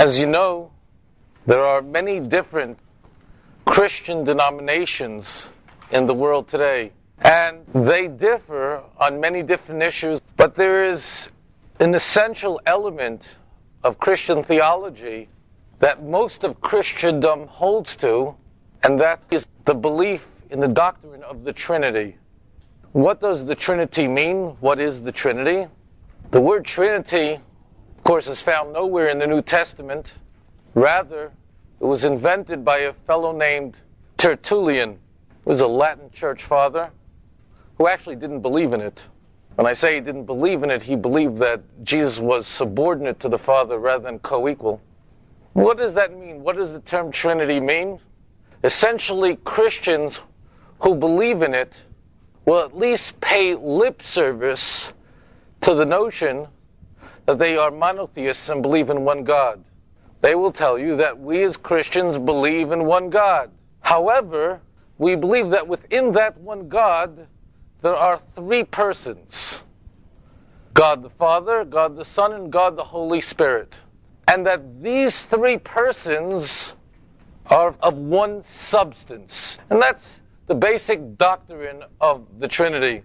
As you know, there are many different Christian denominations in the world today, and they differ on many different issues, but there is an essential element of Christian theology that most of Christendom holds to, and that is the belief in the doctrine of the Trinity. What does the Trinity mean? What is the Trinity? The word Trinity, of course, is found nowhere in the New Testament. Rather, it was invented by a fellow named Tertullian, who was a Latin church father, who actually didn't believe in it. When I say he didn't believe in it, he believed that Jesus was subordinate to the Father rather than co-equal. What does that mean? What does the term Trinity mean? Essentially, Christians who believe in it will at least pay lip service to the notion that they are monotheists and believe in one God. They will tell you that we as Christians believe in one God. However, we believe that within that one God, there are three persons: God the Father, God the Son, and God the Holy Spirit. And that these three persons are of one substance. And that's the basic doctrine of the Trinity.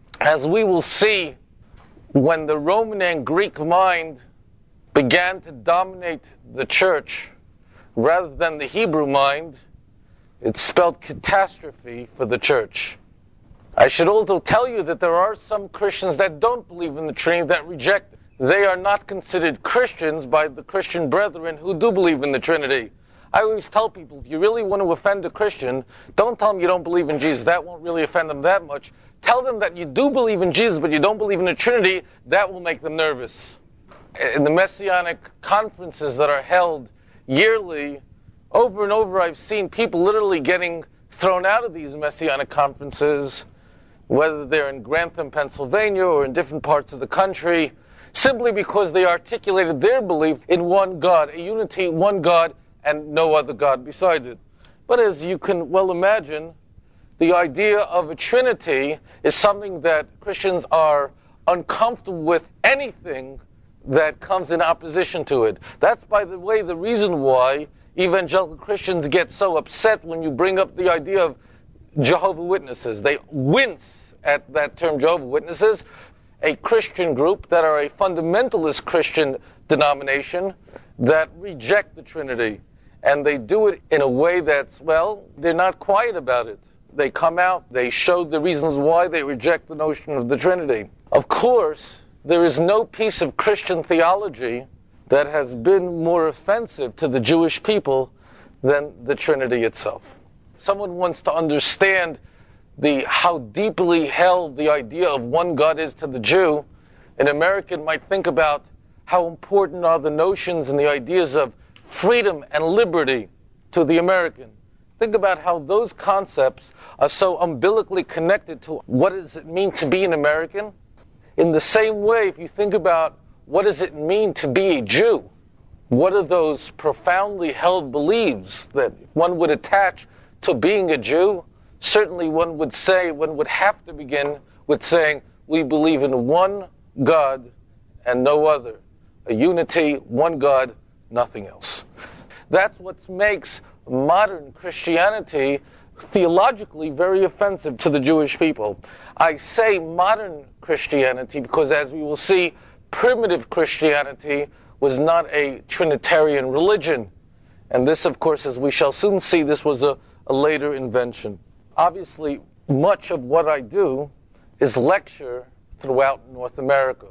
As we will see, when the Roman and Greek mind began to dominate the church rather than the Hebrew mind, it spelled catastrophe for the church. I should also tell you that there are some Christians that don't believe in the Trinity, that reject it. They are not considered Christians by the Christian brethren who do believe in the Trinity. I always tell people, if you really want to offend a Christian, don't tell them you don't believe in Jesus. That won't really offend them that much. Tell them that you do believe in Jesus, but you don't believe in the Trinity. That will make them nervous. In the Messianic conferences that are held yearly, over and over, I've seen people literally getting thrown out of these Messianic conferences, whether they're in Grantham, Pennsylvania, or in different parts of the country, simply because they articulated their belief in one God, a unity, one God, and no other God besides it. But as you can well imagine, the idea of a Trinity is something that Christians are uncomfortable with, anything that comes in opposition to it. That's, by the way, the reason why evangelical Christians get so upset when you bring up the idea of Jehovah's Witnesses. They wince at that term, Jehovah's Witnesses, a Christian group that are a fundamentalist Christian denomination that reject the Trinity. And they do it in a way that's, well, they're not quiet about it. They come out, they show the reasons why they reject the notion of the Trinity. Of course, there is no piece of Christian theology that has been more offensive to the Jewish people than the Trinity itself. Someone wants to understand how deeply held the idea of one God is to the Jew. An American might think about how important are the notions and the ideas of freedom and liberty to the American. Think about how those concepts are so umbilically connected to what does it mean to be an American. In the same way, if you think about what does it mean to be a Jew, what are those profoundly held beliefs that one would attach to being a Jew? Certainly one would have to begin with saying, we believe in one God and no other. A unity, one God, nothing else. That's what makes modern Christianity theologically very offensive to the Jewish people. I say modern Christianity because, as we will see, primitive Christianity was not a Trinitarian religion. And this, of course, as we shall soon see, this was a later invention. Obviously, much of what I do is lecture throughout North America.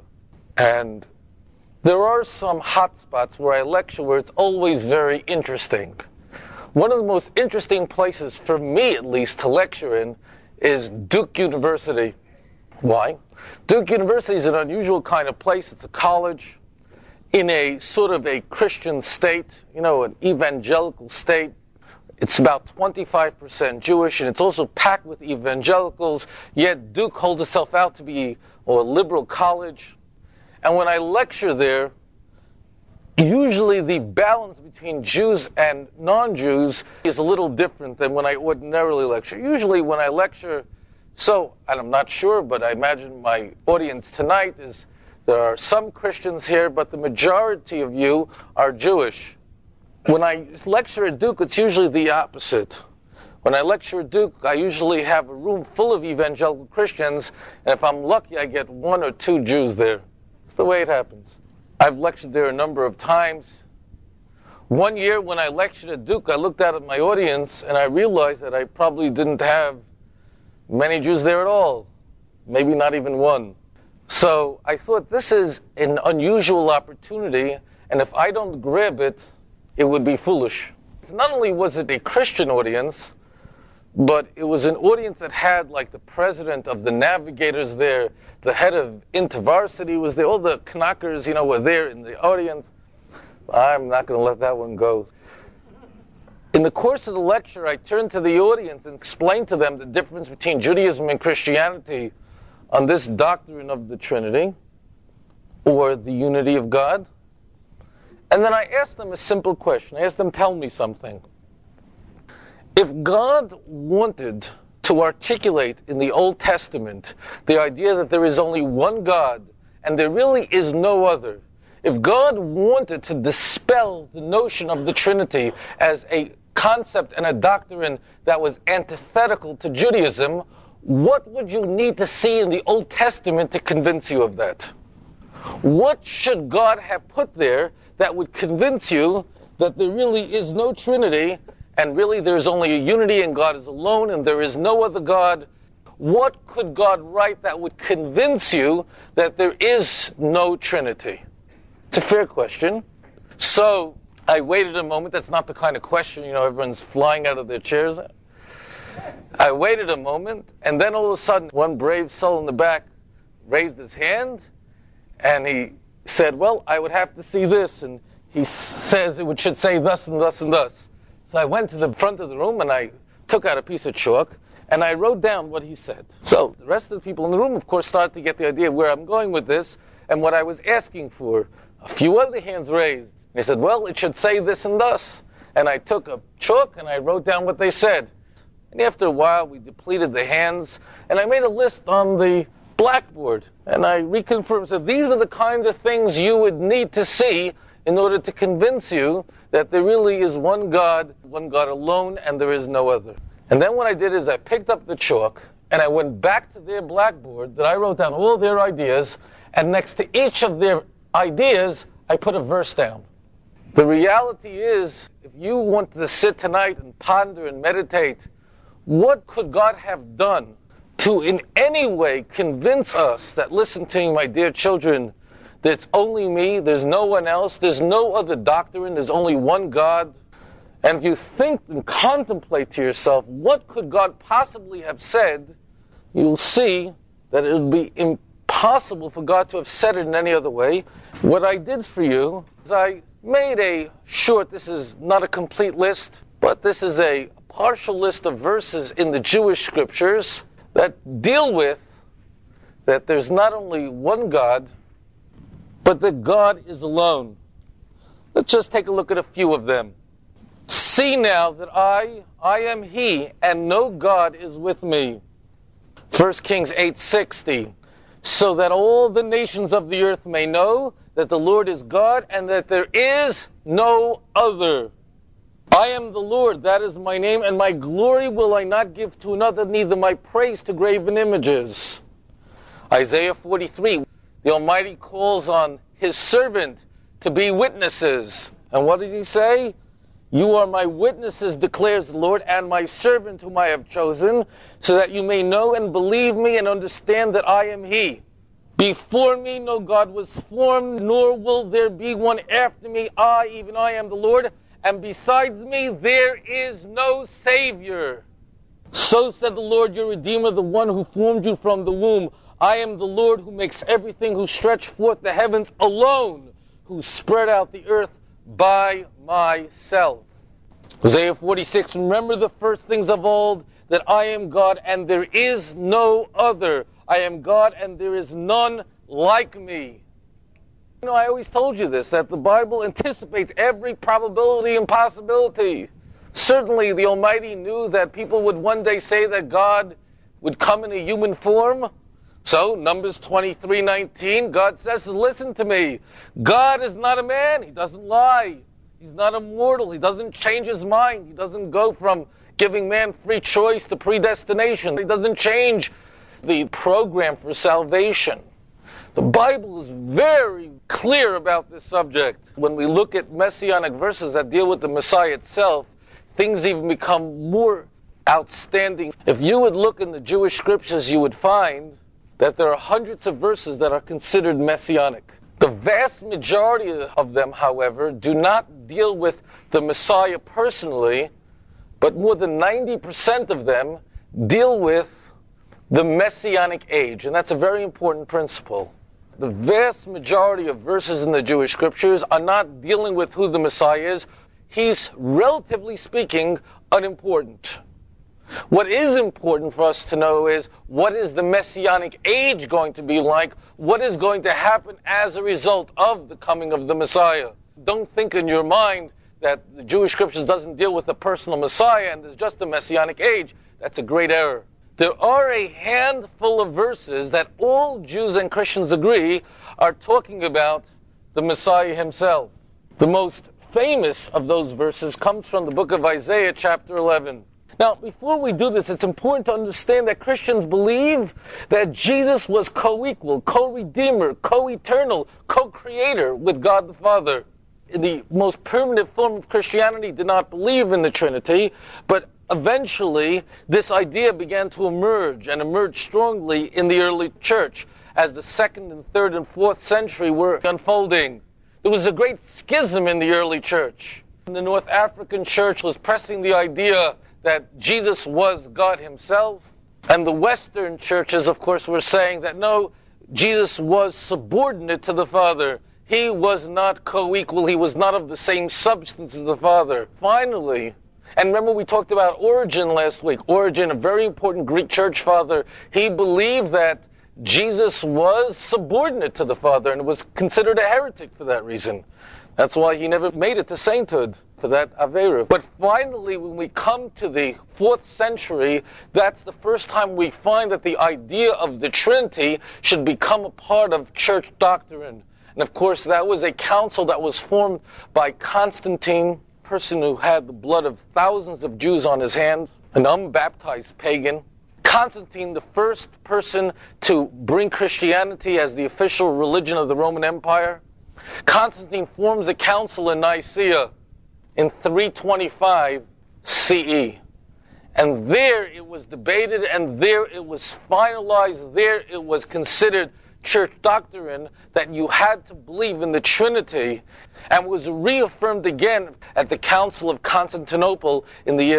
And there are some hot spots where I lecture where it's always very interesting. One of the most interesting places, for me at least, to lecture in is Duke University. Why? Duke University is an unusual kind of place. It's a college in a sort of a Christian state, an evangelical state. It's about 25% Jewish, and it's also packed with evangelicals, yet Duke holds itself out to be a liberal college. And when I lecture there, usually the balance between Jews and non-Jews is a little different than when I ordinarily lecture. Usually when I lecture, and I'm not sure, but I imagine my audience tonight is There are some Christians here, but the majority of you are Jewish. When I lecture at Duke, it's usually the opposite. When I lecture at Duke, I usually have a room full of evangelical Christians, and if I'm lucky, I get 1 or 2 Jews there. It's the way it happens. I've lectured there a number of times. One year when I lectured at Duke, I looked out at my audience, and I realized that I probably didn't have many Jews there at all. Maybe not even one. So I thought this is an unusual opportunity, and if I don't grab it, it would be foolish. Not only was it a Christian audience, but it was an audience that had like the president of the Navigators there, the head of InterVarsity was there, all the Knockers, were there in the audience. I'm not going to let that one go. In the course of the lecture, I turned to the audience and explained to them the difference between Judaism and Christianity on this doctrine of the Trinity, or the unity of God. And then I asked them a simple question. I asked them, tell me something. If God wanted to articulate in the Old Testament the idea that there is only one God, and there really is no other, if God wanted to dispel the notion of the Trinity as a concept and a doctrine that was antithetical to Judaism, what would you need to see in the Old Testament to convince you of that? What should God have put there that would convince you that there really is no Trinity, and really there is only a unity and God is alone and there is no other God? What could God write that would convince you that there is no Trinity? It's a fair question. So I waited a moment. That's not the kind of question, everyone's flying out of their chairs. I waited a moment, and then all of a sudden, one brave soul in the back raised his hand, and he said, well, I would have to see this, and he says it should say thus and thus and thus. So I went to the front of the room, and I took out a piece of chalk, and I wrote down what he said. So the rest of the people in the room, of course, started to get the idea of where I'm going with this, and what I was asking for. A few other hands raised. And he said, well, it should say this and thus. And I took a chalk, and I wrote down what they said. And after a while, we depleted the hands, and I made a list on the blackboard, and I reconfirmed, said, these are the kinds of things you would need to see in order to convince you that there really is one God alone, and there is no other. And then what I did is I picked up the chalk, and I went back to their blackboard that I wrote down all their ideas, and next to each of their ideas, I put a verse down. The reality is, if you want to sit tonight and ponder and meditate, what could God have done to in any way convince us that, listen to me, my dear children, that it's only me, there's no one else, there's no other doctrine, there's only one God? And if you think and contemplate to yourself, what could God possibly have said, you'll see that it would be impossible for God to have said it in any other way. What I did for you is I made a short, this is not a complete list, but this is a partial list of verses in the Jewish scriptures that deal with that there's not only one God, but that God is alone. Let's just take a look at a few of them. See now that I am He, and no God is with me. 1 Kings 8:60. So that all the nations of the earth may know that the Lord is God, and that there is no other. I am the Lord, that is my name, and my glory will I not give to another, neither my praise to graven images. Isaiah 43, the Almighty calls on His servant to be witnesses. And what does He say? You are my witnesses, declares the Lord, and my servant whom I have chosen, so that you may know and believe me and understand that I am He. Before me no God was formed, nor will there be one after me. I, even I, am the Lord, and besides me there is no Savior. So said the Lord your Redeemer, the one who formed you from the womb. I am the Lord who makes everything, who stretched forth the heavens alone, who spread out the earth by myself. Isaiah 46, remember the first things of old, that I am God and there is no other. I am God and there is none like me. I always told you this, that the Bible anticipates every probability and possibility. Certainly the Almighty knew that people would one day say that God would come in a human form. So, Numbers 23:19, God says, listen to me. God is not a man. He doesn't lie. He's not immortal. He doesn't change his mind. He doesn't go from giving man free choice to predestination. He doesn't change the program for salvation. The Bible is very clear about this subject. When we look at messianic verses that deal with the Messiah itself, things even become more outstanding. If you would look in the Jewish scriptures, you would find that there are hundreds of verses that are considered messianic. The vast majority of them, however, do not deal with the Messiah personally, but more than 90% of them deal with the Messianic age, and that's a very important principle. The vast majority of verses in the Jewish scriptures are not dealing with who the Messiah is. He's, relatively speaking, unimportant. What is important for us to know is, what is the Messianic age going to be like? What is going to happen as a result of the coming of the Messiah? Don't think in your mind that the Jewish scriptures doesn't deal with the personal Messiah and there's just a Messianic age. That's a great error. There are a handful of verses that all Jews and Christians agree are talking about the Messiah himself. The most famous of those verses comes from the book of Isaiah, chapter 11. Now, before we do this, it's important to understand that Christians believe that Jesus was co-equal, co-redeemer, co-eternal, co-creator with God the Father. The most primitive form of Christianity did not believe in the Trinity, but eventually this idea began to emerge, and emerged strongly in the early church as the 2nd and 3rd and 4th century were unfolding. There was a great schism in the early church. The North African church was pressing the idea that Jesus was God himself, and the Western churches, of course, were saying that no, Jesus was subordinate to the Father. He was not co-equal. He was not of the same substance as the Father. Finally, and remember we talked about Origen last week. Origen, a very important Greek church father, he believed that Jesus was subordinate to the Father and was considered a heretic for that reason. That's why he never made it to sainthood, for that Aveira. But finally, when we come to the 4th century, that's the first time we find that the idea of the Trinity should become a part of church doctrine. And of course, that was a council that was formed by Constantine, a person who had the blood of thousands of Jews on his hands, an unbaptized pagan. Constantine, the first person to bring Christianity as the official religion of the Roman Empire. Constantine forms a council in Nicaea in 325 CE. And there it was debated, and there it was finalized, there it was considered church doctrine that you had to believe in the Trinity, and was reaffirmed again at the Council of Constantinople in the year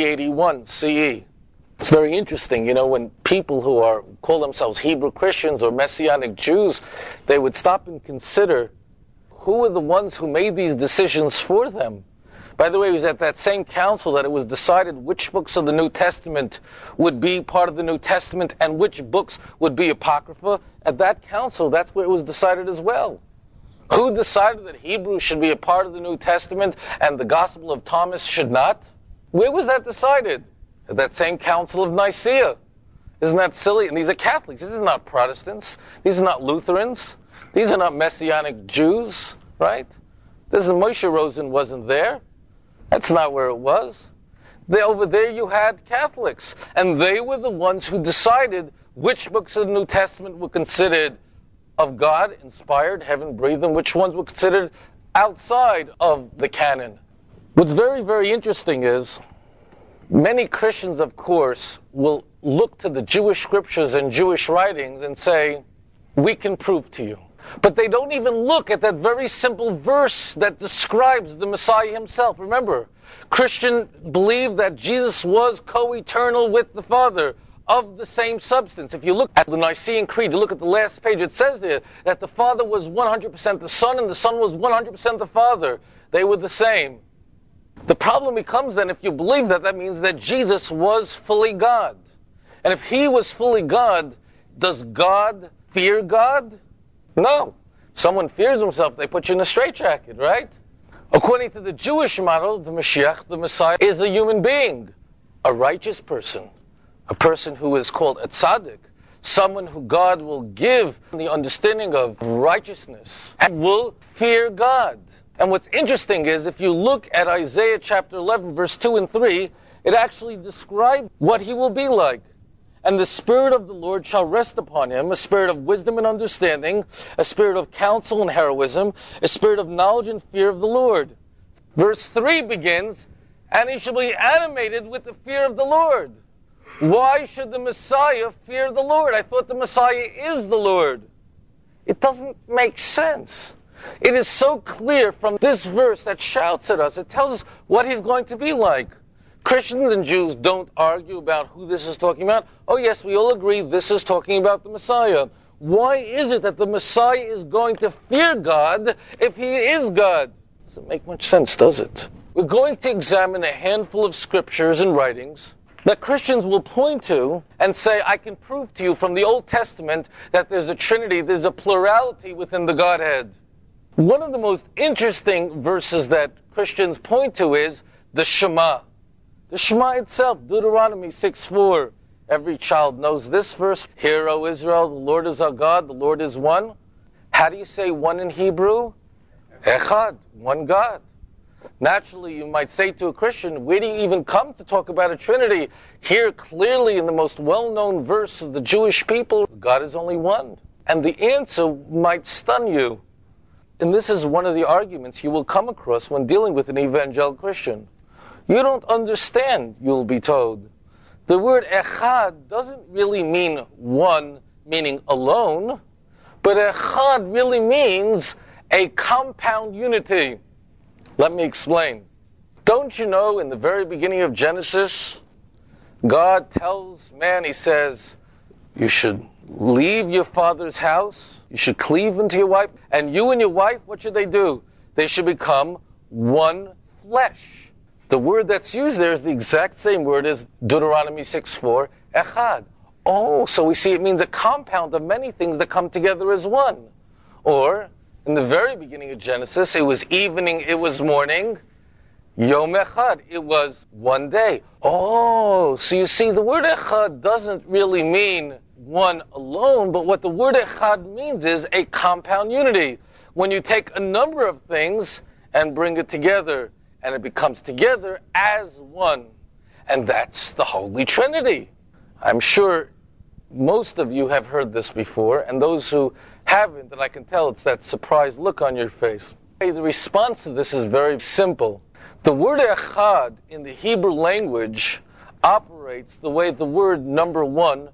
381 CE. It's very interesting, when people who call themselves Hebrew Christians or Messianic Jews, they would stop and consider who were the ones who made these decisions for them. By the way, it was at that same council that it was decided which books of the New Testament would be part of the New Testament and which books would be Apocrypha. At that council, that's where it was decided as well. Who decided that Hebrew should be a part of the New Testament and the Gospel of Thomas should not? Where was that decided? At that same council of Nicaea. Isn't that silly? And these are Catholics. These are not Protestants. These are not Lutherans. These are not Messianic Jews, right? Moshe Rosen wasn't there. That's not where it was. Over there you had Catholics, and they were the ones who decided which books of the New Testament were considered of God, inspired, heaven-breathed, and which ones were considered outside of the canon. What's very, very interesting is many Christians, of course, will look to the Jewish scriptures and Jewish writings and say, we can prove to you. But they don't even look at that very simple verse that describes the Messiah himself. Remember, Christians believe that Jesus was co-eternal with the Father, of the same substance. If you look at the Nicene Creed, you look at the last page, it says there that the Father was 100% the Son and the Son was 100% the Father. They were the same. The problem becomes then, if you believe that, that means that Jesus was fully God. And if he was fully God, does God fear God? No. Someone fears himself, they put you in a straitjacket, right? According to the Jewish model, the Mashiach, the Messiah, is a human being, a righteous person, a person who is called a tzaddik, someone who God will give the understanding of righteousness and will fear God. And what's interesting is if you look at Isaiah chapter 11, verse 2 and 3, it actually describes what he will be like. And the Spirit of the Lord shall rest upon him, a spirit of wisdom and understanding, a spirit of counsel and heroism, a spirit of knowledge and fear of the Lord. Verse 3 begins, and he shall be animated with the fear of the Lord. Why should the Messiah fear the Lord? I thought the Messiah is the Lord. It doesn't make sense. It is so clear from this verse that shouts at us. It tells us what he's going to be like. Christians and Jews don't argue about who this is talking about. Oh yes, we all agree this is talking about the Messiah. Why is it that the Messiah is going to fear God if he is God? Doesn't make much sense, does it? We're going to examine a handful of scriptures and writings that Christians will point to and say, I can prove to you from the Old Testament that there's a Trinity, there's a plurality within the Godhead. One of the most interesting verses that Christians point to is the Shema. The Shema itself, Deuteronomy 6:4. Every child knows this verse. Hear, O Israel, the Lord is our God, the Lord is one. How do you say one in Hebrew? Echad, one God. Naturally, you might say to a Christian, where do you even come to talk about a Trinity? Here, clearly, in the most well-known verse of the Jewish people, God is only one. And the answer might stun you. And this is one of the arguments you will come across when dealing with an evangelical Christian. You don't understand, you'll be told. The word echad doesn't really mean one, meaning alone, but echad really means a compound unity. Let me explain. Don't you know in the very beginning of Genesis, God tells man, he says, you should leave your father's house, you should cleave unto your wife, and you and your wife, what should they do? They should become one flesh. The word that's used there is the exact same word as Deuteronomy 6:4, echad. Oh, so we see it means a compound of many things that come together as one. Or, in the very beginning of Genesis, it was evening, it was morning, Yom Echad, it was one day. Oh, so you see, the word echad doesn't really mean one alone, but what the word echad means is a compound unity. When you take a number of things and bring it together, and it becomes together as one. And that's the Holy Trinity. I'm sure most of you have heard this before, and those who haven't, and I can tell it's that surprised look on your face. The response to this is very simple. The word echad in the Hebrew language operates the way the word number one,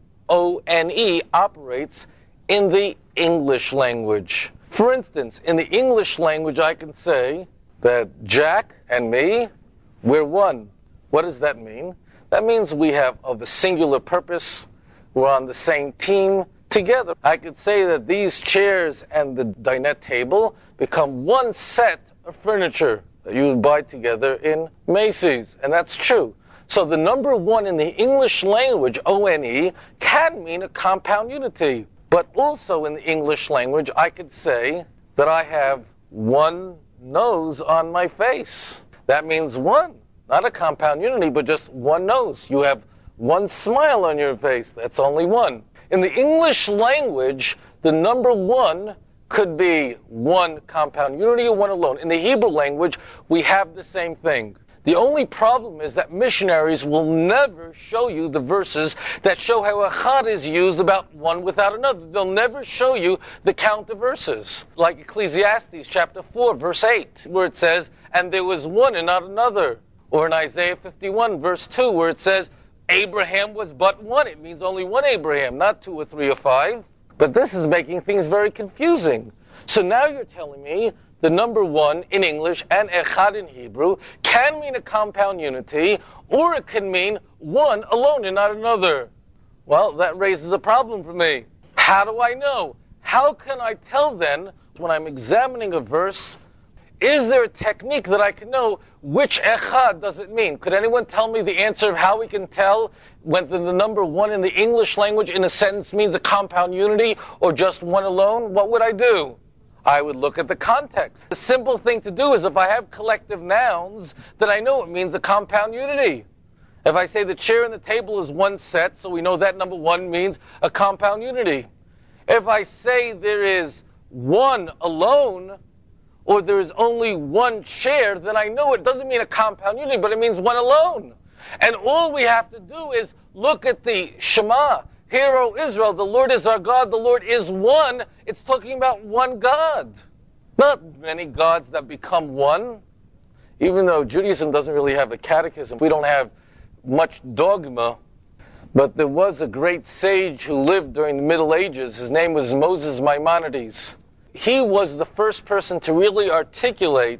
O-N-E, operates in the English language. For instance, in the English language I can say that Jack and me, we're one. What does that mean? That means we have of a singular purpose. We're on the same team together. I could say that these chairs and the dinette table become one set of furniture that you would buy together in Macy's. And that's true. So the number one in the English language, O-N-E, can mean a compound unity. But also in the English language, I could say that I have one nose on my face. That means one. Not a compound unity, but just one nose. You have one smile on your face. That's only one. In the English language, the number one could be one compound unity or one alone. In the Hebrew language, we have the same thing. The only problem is that missionaries will never show you the verses that show how echad is used about one without another. They'll never show you the count of verses. Like Ecclesiastes chapter 4, verse 8, where it says, and there was one and not another. Or in Isaiah 51, verse 2, where it says, Abraham was but one. It means only one Abraham, not 2 or 3 or 5. But this is making things very confusing. So now you're telling me the number one in English and echad in Hebrew can mean a compound unity, or it can mean one alone and not another. Well, that raises a problem for me. How do I know? How can I tell then, when I'm examining a verse, is there a technique that I can know which echad does it mean? Could anyone tell me the answer of how we can tell whether the number one in the English language in a sentence means a compound unity or just one alone? What would I do? I would look at the context. The simple thing to do is if I have collective nouns, then I know it means a compound unity. If I say the chair and the table is one set, so we know that number one means a compound unity. If I say there is one alone, or there is only one chair, then I know it doesn't mean a compound unity, but it means one alone. And all we have to do is look at the Shema. Hear, O Israel, the Lord is our God, the Lord is one. It's talking about one God. Not many gods that become one. Even though Judaism doesn't really have a catechism, we don't have much dogma, but there was a great sage who lived during the Middle Ages. His name was Moses Maimonides. He was the first person to really articulate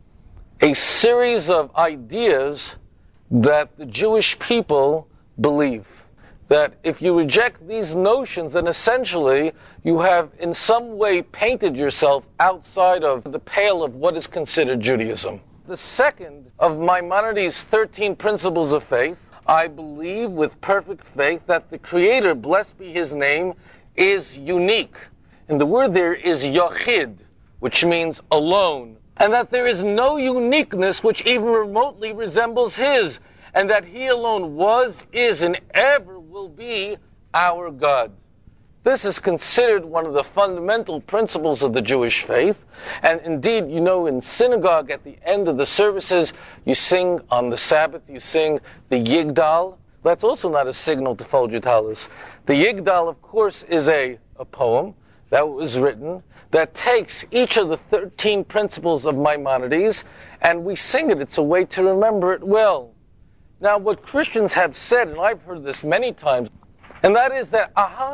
a series of ideas that the Jewish people believe. That if you reject these notions, then essentially you have in some way painted yourself outside of the pale of what is considered Judaism. The second of Maimonides' 13 principles of faith, I believe with perfect faith that the Creator, blessed be His name, is unique. And the word there is yachid, which means alone. And that there is no uniqueness which even remotely resembles His. And that He alone was, is, and ever will be our God. This is considered one of the fundamental principles of the Jewish faith. And indeed, you know, in synagogue at the end of the services, you sing on the Sabbath, you sing the Yigdal. That's also not a signal to fold your talis. The Yigdal, of course, is a poem that was written that takes each of the 13 principles of Maimonides, and we sing it. It's a way to remember it well. Now, what Christians have said, and I've heard this many times, and that is that,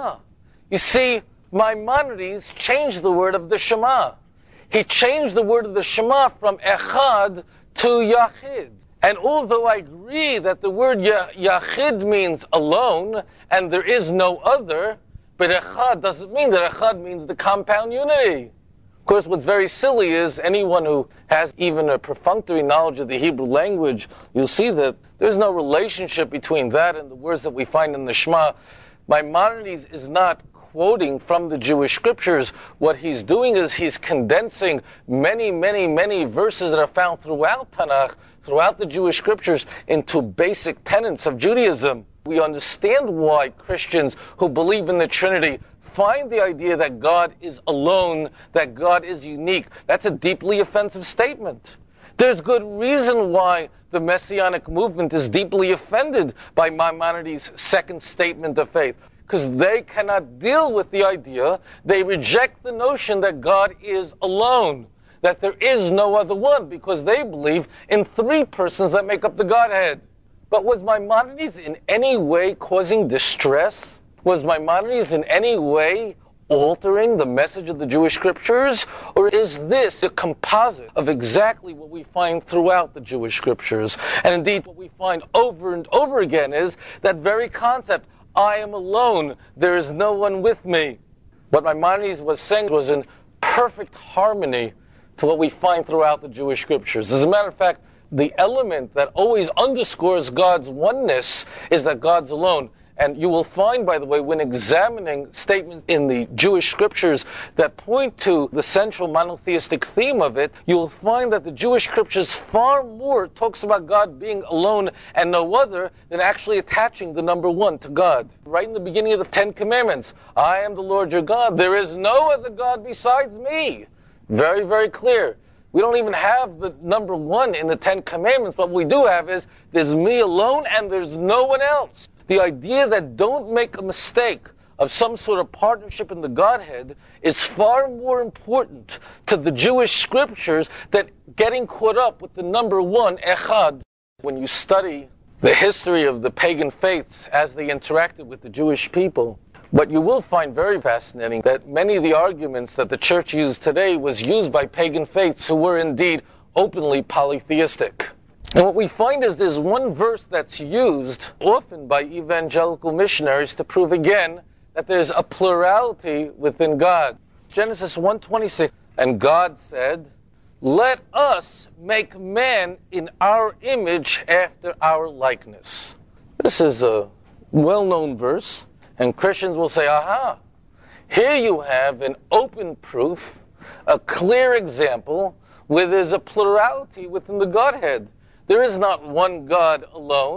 you see, Maimonides changed the word of the Shema. He changed the word of the Shema from echad to yachid. And although I agree that the word yachid means alone, and there is no other, but echad doesn't mean that. Echad means the compound unity. Of course, what's very silly is anyone who has even a perfunctory knowledge of the Hebrew language, you'll see that there's no relationship between that and the words that we find in the Shema. Maimonides is not quoting from the Jewish scriptures. What he's doing is he's condensing many, many, many verses that are found throughout Tanakh, throughout the Jewish scriptures, into basic tenets of Judaism. We understand why Christians who believe in the Trinity find the idea that God is alone, that God is unique. That's a deeply offensive statement. There's good reason why the Messianic movement is deeply offended by Maimonides' second statement of faith. Because they cannot deal with the idea, they reject the notion that God is alone, that there is no other one, because they believe in three persons that make up the Godhead. But was Maimonides in any way causing distress? Was Maimonides in any way altering the message of the Jewish scriptures? Or is this a composite of exactly what we find throughout the Jewish scriptures? And indeed, what we find over and over again is that very concept, I am alone, there is no one with me. What Maimonides was saying was in perfect harmony to what we find throughout the Jewish scriptures. As a matter of fact, the element that always underscores God's oneness is that God's alone. And you will find, by the way, when examining statements in the Jewish scriptures that point to the central monotheistic theme of it, you will find that the Jewish scriptures far more talks about God being alone and no other than actually attaching the number one to God. Right in the beginning of the Ten Commandments, I am the Lord your God. There is no other God besides me. Very, very clear. We don't even have the number one in the Ten Commandments. What we do have is there's me alone and there's no one else. The idea that don't make a mistake of some sort of partnership in the Godhead is far more important to the Jewish scriptures than getting caught up with the number one, echad. When you study the history of the pagan faiths as they interacted with the Jewish people, what you will find very fascinating that many of the arguments that the church used today was used by pagan faiths who were indeed openly polytheistic. And what we find is there's one verse that's used often by evangelical missionaries to prove again that there's a plurality within God. Genesis 1:26, and God said, let us make man in our image after our likeness. This is a well-known verse, and Christians will say, aha, here you have an open proof, a clear example where there's a plurality within the Godhead. There is not one God alone.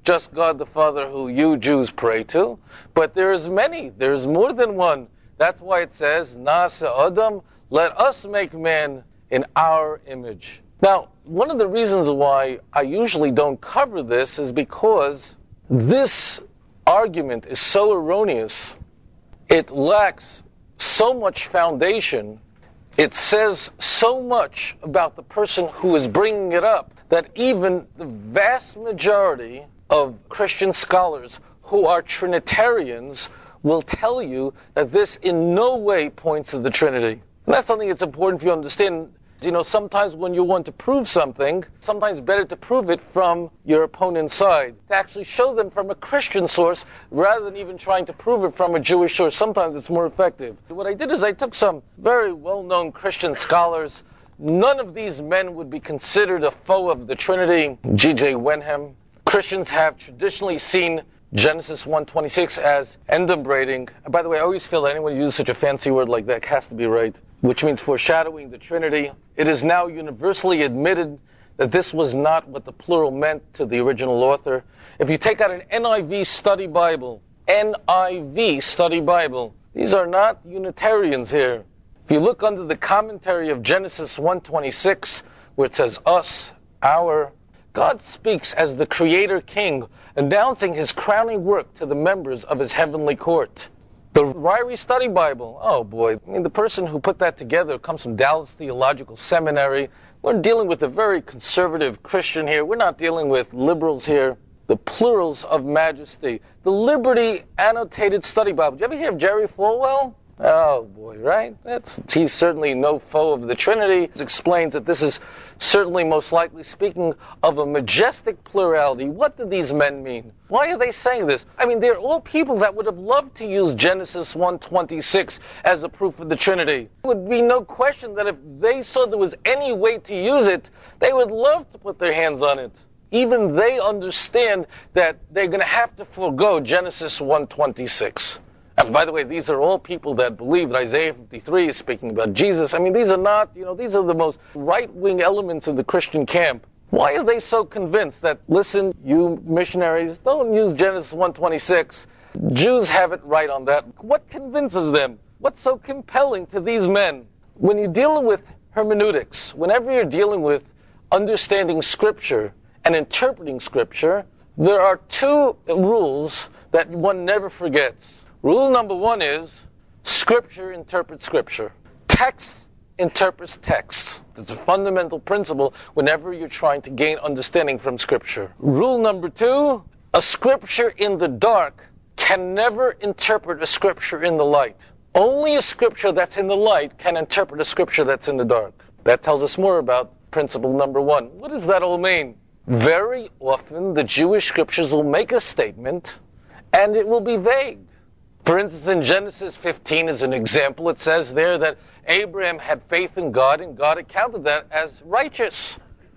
just God the Father who you Jews pray to, but there's more than one. That's why it says, Na'aseh Adam, let us make man in our image. Now, one of the reasons why I usually don't cover this is because this argument is so erroneous. It lacks so much foundation. It says so much about the person who is bringing it up that even the vast majority of Christian scholars who are Trinitarians will tell you that this in no way points to the Trinity. And that's something that's important for you to understand. Sometimes when you want to prove something, sometimes it's better to prove it from your opponent's side. To actually show them from a Christian source rather than even trying to prove it from a Jewish source. Sometimes it's more effective. What I did is I took some very well-known Christian scholars. None of these men would be considered a foe of the Trinity. G.J. Wenham. Christians have traditionally seen Genesis 1:26 as enumerating. By the way, I always feel that anyone who uses such a fancy word like that has to be right, which means foreshadowing the Trinity. It is now universally admitted that this was not what the plural meant to the original author. If you take out an NIV study Bible, these are not Unitarians here. If you look under the commentary of Genesis 1:26, where it says us, our, God speaks as the Creator King, announcing his crowning work to the members of his heavenly court. The Ryrie Study Bible, oh boy, the person who put that together comes from Dallas Theological Seminary. We're dealing with a very conservative Christian here. We're not dealing with liberals here. The plurals of majesty. The Liberty Annotated Study Bible. Did you ever hear of Jerry Falwell? Oh boy, right? He's certainly no foe of the Trinity. It explains that this is certainly most likely speaking of a majestic plurality. What do these men mean? Why are they saying this? They're all people that would have loved to use Genesis 1:26 as a proof of the Trinity. There would be no question that if they saw there was any way to use it, they would love to put their hands on it. Even they understand that they're going to have to forego Genesis 1:26. And by the way, these are all people that believe that Isaiah 53 is speaking about Jesus. These are not, these are the most right-wing elements of the Christian camp. Why are they so convinced that, listen, you missionaries, don't use Genesis 1:26. Jews have it right on that. What convinces them? What's so compelling to these men? When you're dealing with hermeneutics, whenever you're dealing with understanding Scripture and interpreting Scripture, there are two rules that one never forgets. Rule number one is, Scripture interprets Scripture. Text interprets text. It's a fundamental principle whenever you're trying to gain understanding from Scripture. Rule number two, a Scripture in the dark can never interpret a Scripture in the light. Only a Scripture that's in the light can interpret a Scripture that's in the dark. That tells us more about principle number one. What does that all mean? Very often, the Jewish Scriptures will make a statement, and it will be vague. For instance, in Genesis 15 as an example, it says there that Abraham had faith in God and God accounted that as righteous.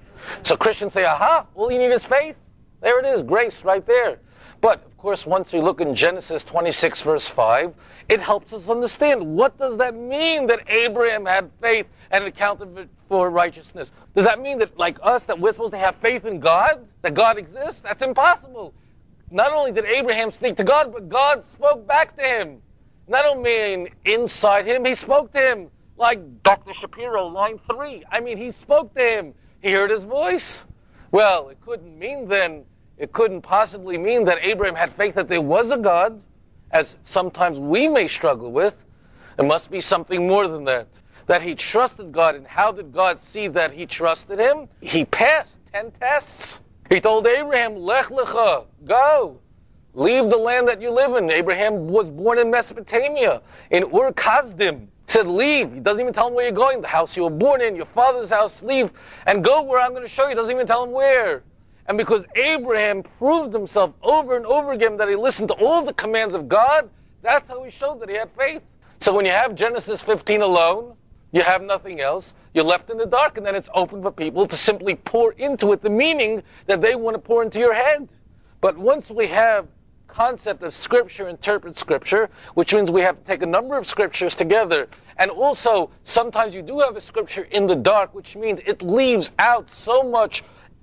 So Christians say, aha, all you need is faith. There it is, grace right there. But, of course, once we look in Genesis 26 verse 5, it helps us understand what does that mean that Abraham had faith and accounted it for righteousness. Does that mean that, like us, that we're supposed to have faith in God? That God exists? That's impossible. Not only did Abraham speak to God, but God spoke back to him. Not only inside him, he spoke to him. Like Dr. Shapiro, line 3. He spoke to him. He heard his voice. Well, it couldn't possibly mean that Abraham had faith that there was a God, as sometimes we may struggle with. It must be something more than that. That he trusted God, and how did God see that he trusted him? He passed 10 tests. He told Abraham, Lech Lecha, go. Leave the land that you live in. Abraham was born in Mesopotamia, in Ur Kasdim. He said, leave. He doesn't even tell him where you're going. The house you were born in, your father's house, leave. And go where I'm going to show you. He doesn't even tell him where. And because Abraham proved himself over and over again that he listened to all the commands of God, that's how he showed that he had faith. So when you have Genesis 15 alone, you have nothing else. You're left in the dark, and then it's open for people to simply pour into it the meaning that they want to pour into your head. But once we have concept of Scripture interprets Scripture, which means we have to take a number of Scriptures together, and also sometimes you do have a Scripture in the dark, which means it leaves out so much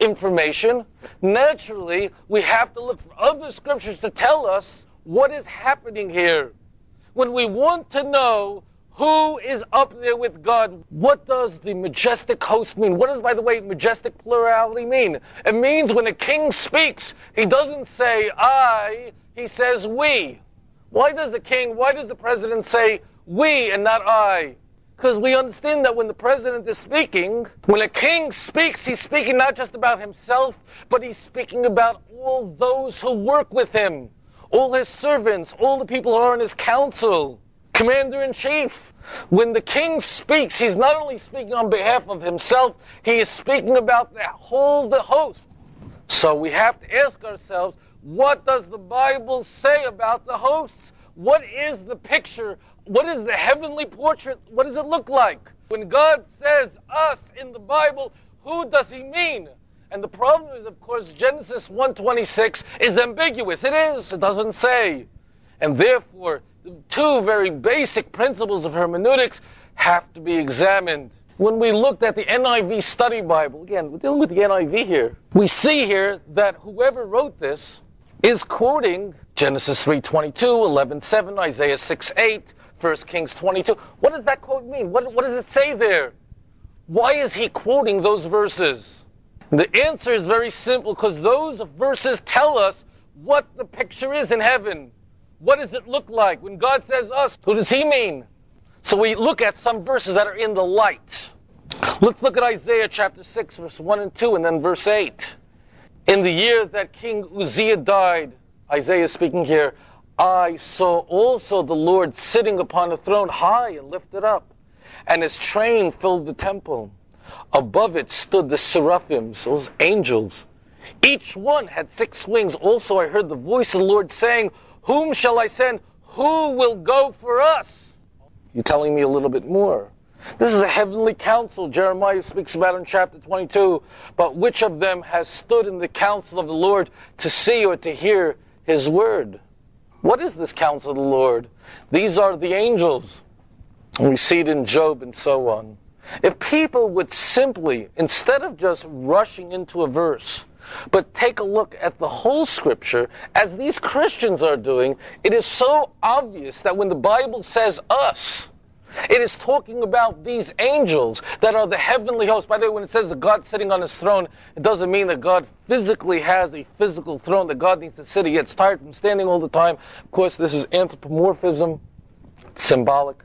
information, naturally we have to look for other scriptures to tell us what is happening here. When we want to know who is up there with God, what does the majestic host mean? What does, by the way, majestic plurality mean? It means when a king speaks, he doesn't say I, he says we. Why does the president say we and not I? Because we understand that when the president is speaking, when a king speaks, he's speaking not just about himself, but he's speaking about all those who work with him, all his servants, all the people who are in his council, commander-in-chief. When the king speaks, he's not only speaking on behalf of himself, he is speaking about the host. So we have to ask ourselves, what does the Bible say about the hosts? What is the picture? What is the heavenly portrait? What does it look like? When God says us in the Bible, who does he mean? And the problem is, of course, Genesis 1:26 is ambiguous. It is. It doesn't say. And therefore, the two very basic principles of hermeneutics have to be examined. When we looked at the NIV Study Bible, again, we're dealing with the NIV here, we see here that whoever wrote this is quoting Genesis 3:22, 11:7, Isaiah 6:8, 1 Kings 22. What does that quote mean? What does it say there? Why is he quoting those verses? The answer is very simple, because those verses tell us what the picture is in heaven. What does it look like? When God says us, who does he mean? So we look at some verses that are in the light. Let's look at Isaiah chapter 6, verse 1 and 2, and then verse 8. In the year that King Uzziah died, Isaiah is speaking here, I saw also the Lord sitting upon a throne high and lifted up, and his train filled the temple. Above it stood the seraphims, those angels. Each one had 6 wings. Also I heard the voice of the Lord saying, whom shall I send? Who will go for us? You're telling me a little bit more. This is a heavenly council Jeremiah speaks about in chapter 22. But which of them has stood in the council of the Lord to see or to hear his word? What is this counsel of the Lord? These are the angels. And we see it in Job and so on. If people would simply, instead of just rushing into a verse, but take a look at the whole scripture, as these Christians are doing, it is so obvious that when the Bible says us, it is talking about these angels that are the heavenly host. By the way, when it says that God's sitting on his throne, it doesn't mean that God physically has a physical throne, that God needs to sit. He gets tired from standing all the time. Of course, this is anthropomorphism. It's symbolic.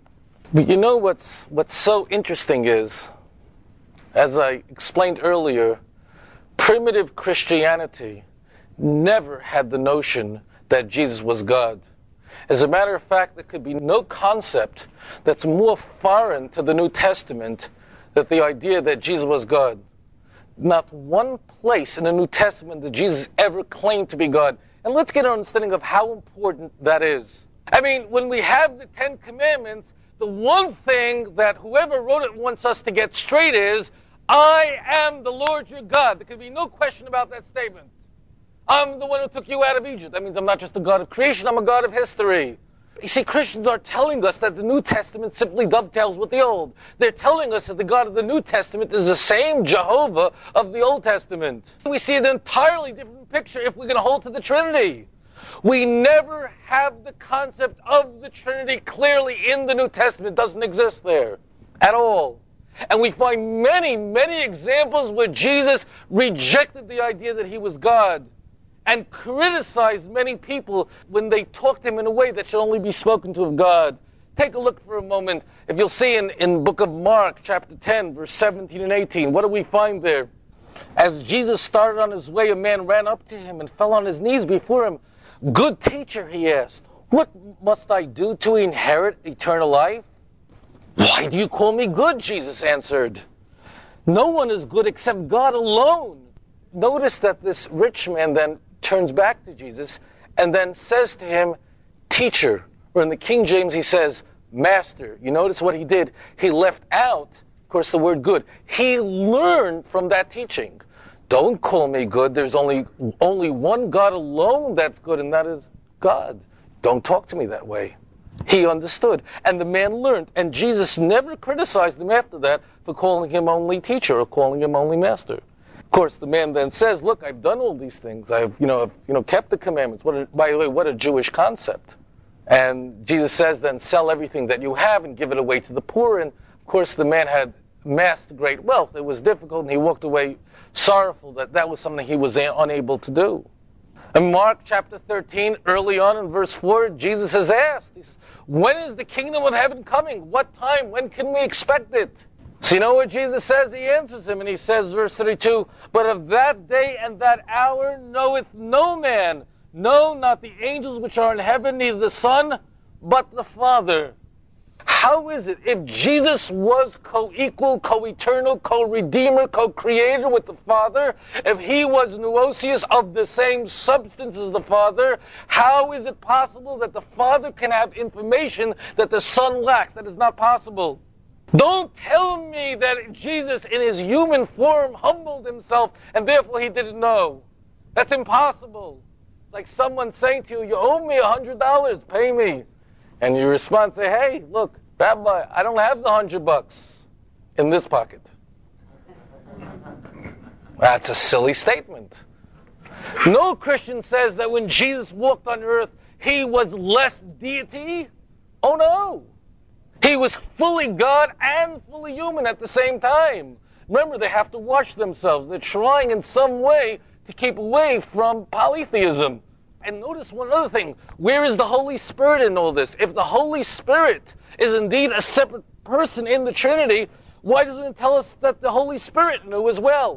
But you know what's so interesting is, as I explained earlier, primitive Christianity never had the notion that Jesus was God. As a matter of fact, there could be no concept that's more foreign to the New Testament than the idea that Jesus was God. Not one place in the New Testament did Jesus ever claim to be God. And let's get an understanding of how important that is. I mean, when we have the 10 Commandments, the one thing that whoever wrote it wants us to get straight is, I am the Lord your God. There can be no question about that statement. I'm the one who took you out of Egypt. That means I'm not just a God of creation, I'm a God of history. You see, Christians are telling us that the New Testament simply dovetails with the Old. They're telling us that the God of the New Testament is the same Jehovah of the Old Testament. We see an entirely different picture if we're going to hold to the Trinity. We never have the concept of the Trinity clearly in the New Testament. It doesn't exist there at all. And we find many, many examples where Jesus rejected the idea that he was God and criticized many people when they talked to him in a way that should only be spoken to of God. Take a look for a moment. If you'll see in book of Mark, chapter 10, verse 17 and 18, what do we find there? As Jesus started on his way, a man ran up to him and fell on his knees before him. Good teacher, he asked, what must I do to inherit eternal life? Why do you call me good? Jesus answered. No one is good except God alone. Notice that this rich man then turns back to Jesus and then says to him, teacher, or in the King James he says, master. You notice what he did? He left out, of course, the word good. He learned from that teaching. Don't call me good. There's only one God alone that's good, and that is God. Don't talk to me that way. He understood, and the man learned, and Jesus never criticized him after that for calling him only teacher or calling him only master. course, the man then says, look, I've done all these things. I've kept the commandments. By the way, what a Jewish concept. And Jesus says, then sell everything that you have and give it away to the poor. And of course, the man had amassed great wealth. It was difficult, and he walked away sorrowful that was something he was unable to do. In Mark chapter 13, early on in verse 4, Jesus is asked, he says, when is the kingdom of heaven coming? What time? When can we expect it? So you know what Jesus says? He answers him, and he says, verse 32, but of that day and that hour knoweth no man, no, not the angels which are in heaven, neither the Son, but the Father. How is it, if Jesus was co-equal, co-eternal, co-redeemer, co-creator with the Father, if he was Nuosius of the same substance as the Father, how is it possible that the Father can have information that the Son lacks? That is not possible. Don't tell me that Jesus in his human form humbled himself and therefore he didn't know. That's impossible. It's like someone saying to you, you owe me $100, pay me. And you respond, say, hey, look, Rabbi, I don't have the $100 in this pocket. That's a silly statement. No Christian says that when Jesus walked on earth, he was less deity. Oh no. He was fully God and fully human at the same time. Remember, they have to watch themselves. They're trying in some way to keep away from polytheism. And notice one other thing. Where is the Holy Spirit in all this? If the Holy Spirit is indeed a separate person in the Trinity, why doesn't it tell us that the Holy Spirit knew as well?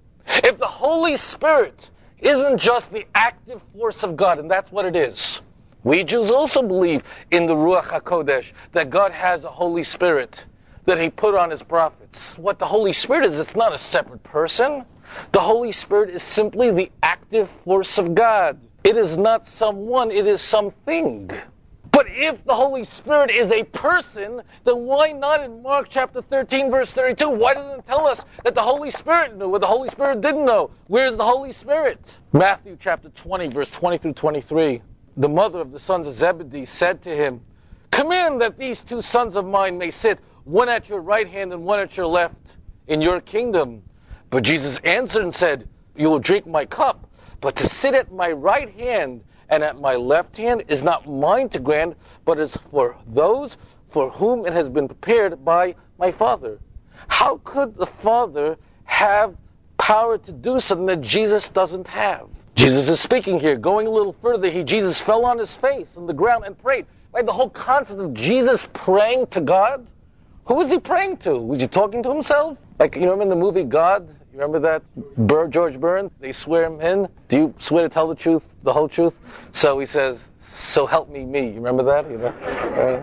If the Holy Spirit isn't just the active force of God, and that's what it is. We Jews also believe in the Ruach HaKodesh, that God has a Holy Spirit that he put on his prophets. What the Holy Spirit is, it's not a separate person. The Holy Spirit is simply the active force of God. It is not someone, it is something. But if the Holy Spirit is a person, then why not in Mark chapter 13, verse 32? Why doesn't it tell us that the Holy Spirit knew, or the Holy Spirit didn't know? Where's the Holy Spirit? Matthew chapter 20, verse 20 through 23. The mother of the sons of Zebedee said to him, command that these two sons of mine may sit, one at your right hand and one at your left, in your kingdom. But Jesus answered and said, you will drink my cup, but to sit at my right hand and at my left hand is not mine to grant, but is for those for whom it has been prepared by my Father. How could the Father have power to do something that Jesus doesn't have? Jesus is speaking here. Going a little further, Jesus fell on his face on the ground and prayed. Right? The whole concept of Jesus praying to God, who was he praying to? Was he talking to himself? Like, you remember in the movie God? You remember that? George Burns, they swear him in. Do you swear to tell the truth, the whole truth? So he says, so help me. You remember that? Right?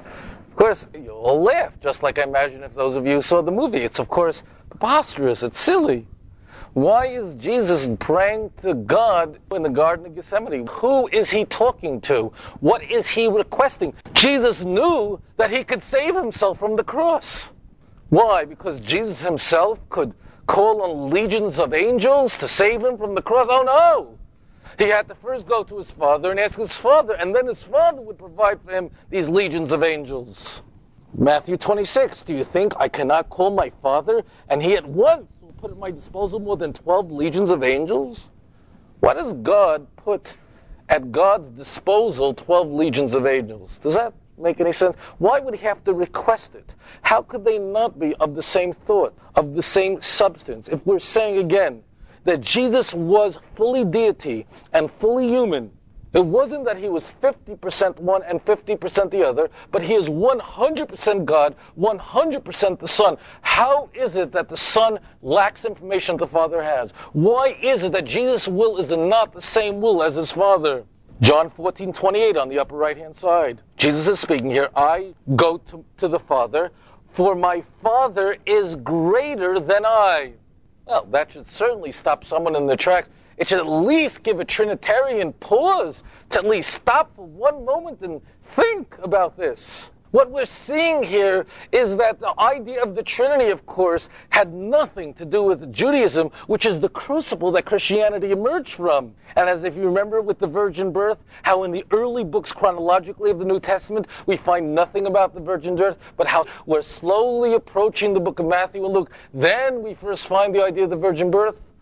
Of course, you'll laugh, just like I imagine if those of you saw the movie. It's, of course, preposterous. It's silly. Why is Jesus praying to God in the Garden of Gethsemane? Who is he talking to? What is he requesting? Jesus knew that he could save himself from the cross. Why? Because Jesus himself could call on legions of angels to save him from the cross? Oh no! He had to first go to his Father and ask his Father, and then his Father would provide for him these legions of angels. Matthew 26, do you think I cannot call my Father, and he at once will put at my disposal more than 12 legions of angels? Why does God put at God's disposal 12 legions of angels? Does that make any sense? Why would he have to request it? How could they not be of the same thought, of the same substance? If we're saying again that Jesus was fully deity and fully human, it wasn't that he was 50% one and 50% the other, but he is 100% God, 100% the Son. How is it that the Son lacks information the Father has? Why is it that Jesus' will is not the same will as his Father? John 14:28 on the upper right-hand side. Jesus is speaking here, I go to the Father, for my Father is greater than I. Well, that should certainly stop someone in their tracks. It should at least give a Trinitarian pause to at least stop for one moment and think about this. What we're seeing here is that the idea of the Trinity, of course, had nothing to do with Judaism, which is the crucible that Christianity emerged from. And as if you remember with the virgin birth, how in the early books chronologically of the New Testament, we find nothing about the virgin birth, but how we're slowly approaching the book of Matthew and Luke. Then we first find the idea of the virgin birth.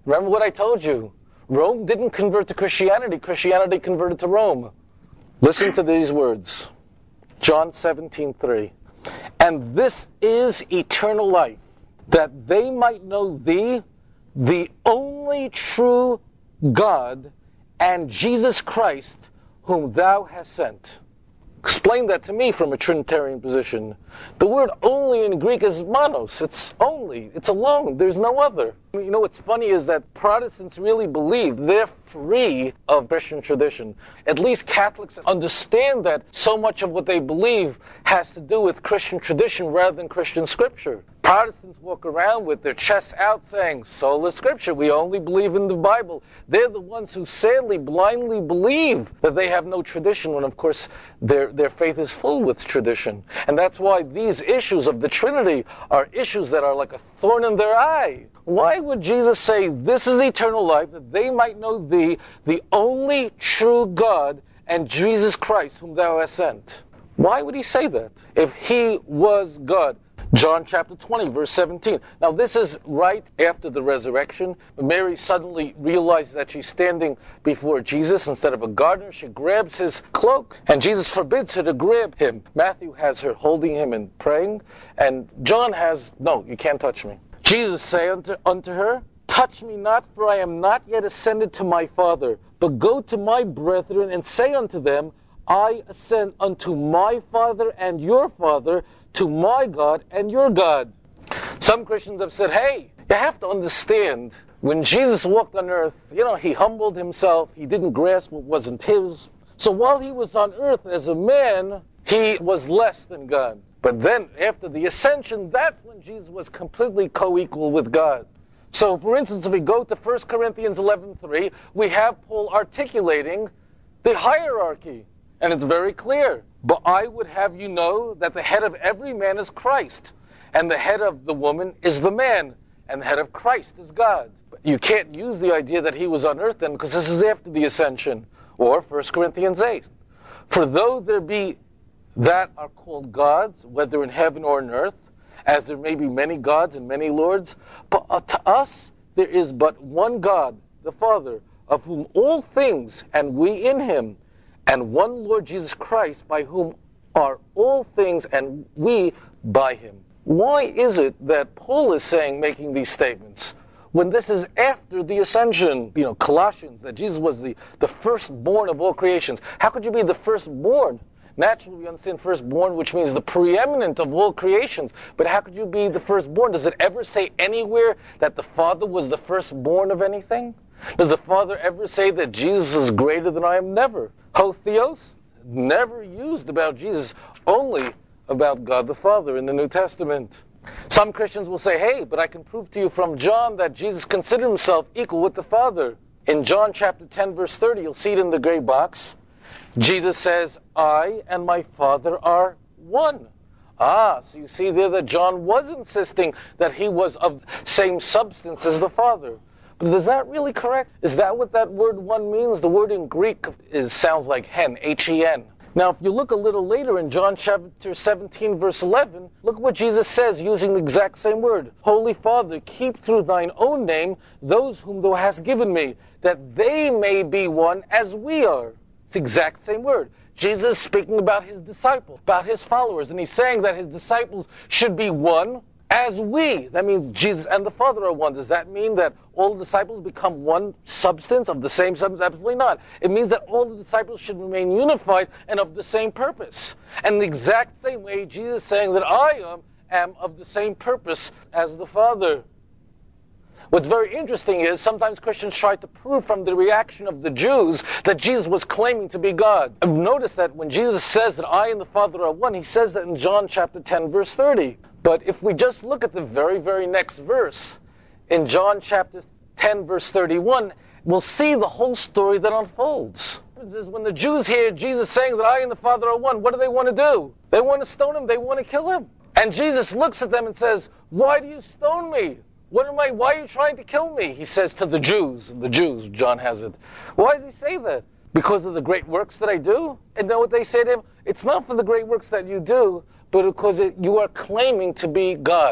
Remember what I told you. Rome didn't convert to Christianity. Christianity converted to Rome. Listen to these words. John 17:3. And this is eternal life, that they might know thee, the only true God, and Jesus Christ, whom thou hast sent. Explain that to me from a Trinitarian position. The word only in Greek is monos. It's only. It's alone. There's no other. You know what's funny is that Protestants really believe they're free of Christian tradition. At least Catholics understand that so much of what they believe has to do with Christian tradition rather than Christian scripture. Protestants walk around with their chests out saying, sola scripture, we only believe in the Bible. They're the ones who sadly, blindly believe that they have no tradition when, of course, their faith is full with tradition. And that's why these issues of the Trinity are issues that are like a thorn in their eye. Why would Jesus say, this is eternal life, that they might know thee, the only true God, and Jesus Christ, whom thou hast sent? Why would he say that if he was God? John chapter 20, verse 17. Now this is right after the resurrection. Mary suddenly realizes that she's standing before Jesus. Instead of a gardener, she grabs his cloak, and Jesus forbids her to grab him. Matthew has her holding him and praying, and John has, no, you can't touch me. Jesus saith unto her, touch me not, for I am not yet ascended to my Father, but go to my brethren and say unto them, I ascend unto my Father and your Father, to my God and your God. Some Christians have said, hey, you have to understand, when Jesus walked on earth, he humbled himself, he didn't grasp what wasn't his. So while he was on earth as a man, he was less than God. But then, after the ascension, that's when Jesus was completely co-equal with God. So, for instance, if we go to 1 Corinthians 11:3, we have Paul articulating the hierarchy. And it's very clear. But I would have you know that the head of every man is Christ, and the head of the woman is the man, and the head of Christ is God. But you can't use the idea that he was on earth then, because this is after the ascension. Or 1 Corinthians 8. For though there be that are called gods, whether in heaven or in earth, as there may be many gods and many lords, but to us there is but one God, the Father, of whom all things, and we in him, and one Lord Jesus Christ, by whom are all things, and we by him. Why is it that Paul is making these statements, when this is after the ascension? Colossians, that Jesus was the firstborn of all creations. How could you be the firstborn? Naturally, we understand firstborn, which means the preeminent of all creations. But how could you be the firstborn? Does it ever say anywhere that the Father was the firstborn of anything? Does the Father ever say that Jesus is greater than I am? Never. Ho Theos, never used about Jesus, only about God the Father in the New Testament. Some Christians will say, hey, but I can prove to you from John that Jesus considered himself equal with the Father. In John chapter 10, verse 30, you'll see it in the gray box. Jesus says, I and my Father are one. So you see there that John was insisting that he was of same substance as the Father. But is that really correct? Is that what that word one means? The word in Greek sounds like hen, H-E-N. Now, if you look a little later in John chapter 17, verse 11, look what Jesus says using the exact same word. Holy Father, keep through thine own name those whom thou hast given me, that they may be one as we are. It's the exact same word. Jesus is speaking about his disciples, about his followers, and he's saying that his disciples should be one as we. That means Jesus and the Father are one. Does that mean that all the disciples become one substance, of the same substance? Absolutely not. It means that all the disciples should remain unified and of the same purpose. And in the exact same way, Jesus is saying that I am of the same purpose as the Father. What's very interesting is sometimes Christians try to prove from the reaction of the Jews that Jesus was claiming to be God. I've noticed that when Jesus says that I and the Father are one, he says that in John chapter 10, verse 30. But if we just look at the very, very next verse, in John chapter 10, verse 31, we'll see the whole story that unfolds. When the Jews hear Jesus saying that I and the Father are one, what do they want to do? They want to stone him. They want to kill him. And Jesus looks at them and says, why do you stone me? Why are you trying to kill me? He says to the Jews, John has it. Why does he say that? Because of the great works that I do? And then what they say to him, it's not for the great works that you do, but because you are claiming to be God.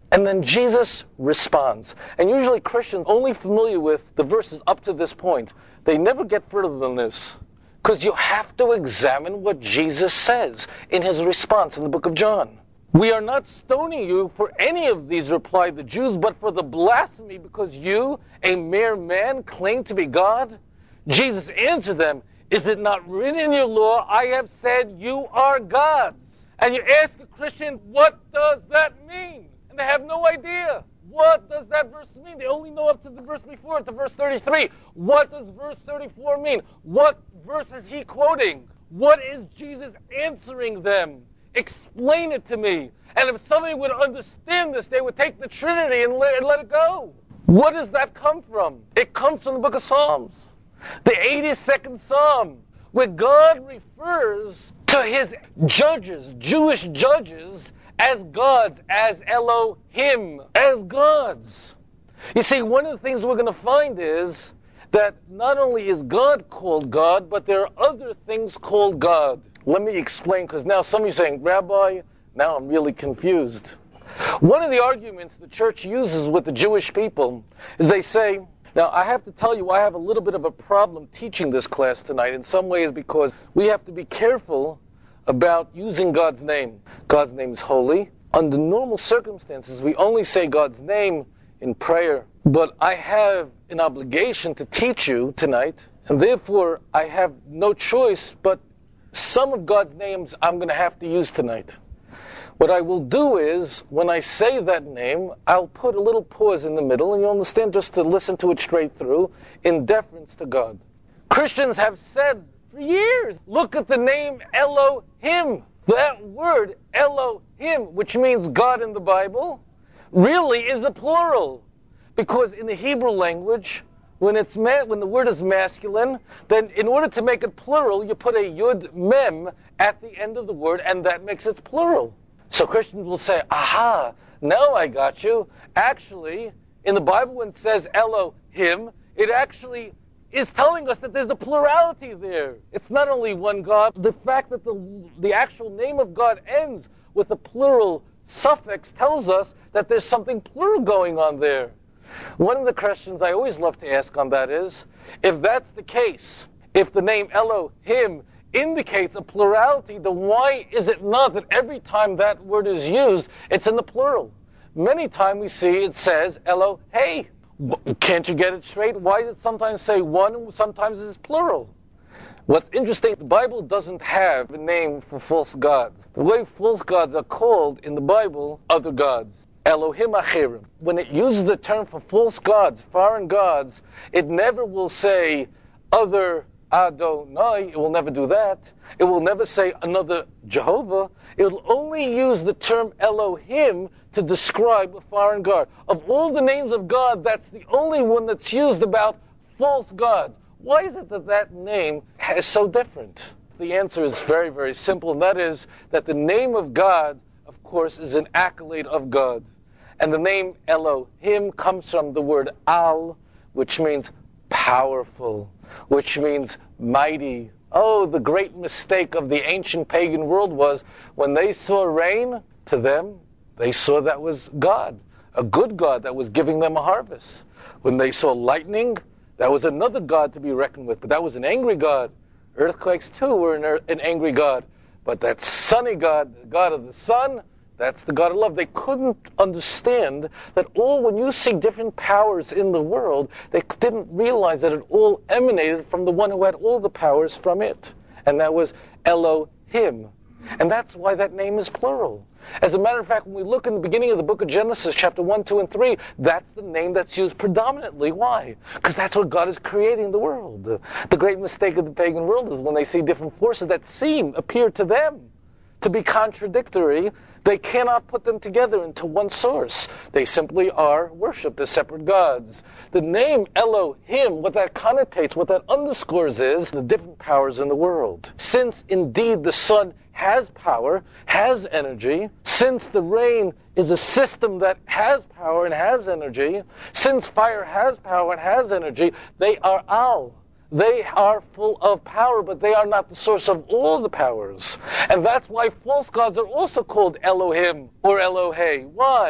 And then Jesus responds. And usually Christians only familiar with the verses up to this point. They never get further than this. Because you have to examine what Jesus says in his response in the book of John. We are not stoning you for any of these, replied the Jews, but for the blasphemy because you, a mere man, claim to be God. Jesus answered them, is it not written in your law, I have said you are gods? And you ask a Christian, what does that mean? And they have no idea. What does that verse mean? They only know up to the verse before it, to verse 33. What does verse 34 mean? What verse is he quoting? What is Jesus answering them? Explain it to me. And if somebody would understand this, they would take the Trinity and let it go. What does that come from? It comes from the book of Psalms. The 82nd Psalm, where God refers to his judges, Jewish judges, as gods, as Elohim, as gods. You see, one of the things we're going to find is that not only is God called God, but there are other things called God. Let me explain, because now some of you are saying, Rabbi, now I'm really confused. One of the arguments the church uses with the Jewish people is they say, now I have to tell you, I have a little bit of a problem teaching this class tonight in some ways because we have to be careful about using God's name. God's name is holy. Under normal circumstances, we only say God's name in prayer. But I have an obligation to teach you tonight, and therefore I have no choice, but some of God's names I'm going to have to use tonight. What I will do is, when I say that name, I'll put a little pause in the middle, and you'll understand, just to listen to it straight through, in deference to God. Christians have said for years, look at the name Elohim. That word, Elohim, which means God in the Bible, really is a plural. Because in the Hebrew language, when the word is masculine, then in order to make it plural, you put a yud mem at the end of the word, and that makes it plural. So Christians will say, aha, now I got you. Actually, in the Bible when it says Elohim, it actually is telling us that there's a plurality there. It's not only one God. The fact that the actual name of God ends with a plural suffix tells us that there's something plural going on there. One of the questions I always love to ask on that is, if that's the case, if the name Elohim indicates a plurality, then why is it not that every time that word is used, it's in the plural? Many times we see it says Elohei. Can't you get it straight? Why does it sometimes say one and sometimes it's plural? What's interesting, the Bible doesn't have a name for false gods. The way false gods are called in the Bible, other gods. Elohim Achirim. When it uses the term for false gods, foreign gods, it never will say other Adonai. It will never do that. It will never say another Jehovah. It will only use the term Elohim to describe a foreign god. Of all the names of God, that's the only one that's used about false gods. Why is it that that name is so different? The answer is very, very simple, and that is that the name of God, of course, is an accolade of God. And the name Elohim comes from the word Al, which means powerful, which means mighty. Oh, the great mistake of the ancient pagan world was when they saw rain, to them, they saw that was God, a good God that was giving them a harvest. When they saw lightning, that was another God to be reckoned with, but that was an angry God. Earthquakes, too, were an angry God. But that sunny God, the God of the sun, that's the God of love. They couldn't understand that when you see different powers in the world, they didn't realize that it all emanated from the one who had all the powers from it. And that was Elohim. And that's why that name is plural. As a matter of fact, when we look in the beginning of the book of Genesis, chapter 1, 2, and 3, that's the name that's used predominantly. Why? Because that's what God is creating the world. The great mistake of the pagan world is when they see different forces that appear to them to be contradictory, they cannot put them together into one source. They simply are worshipped as separate gods. The name Elohim, what that connotates, what that underscores is the different powers in the world. Since indeed the sun has power, has energy, since the rain is a system that has power and has energy, since fire has power and has energy, they are Al. They are full of power, but they are not the source of all the powers. And that's why false gods are also called Elohim or Elohei. Why?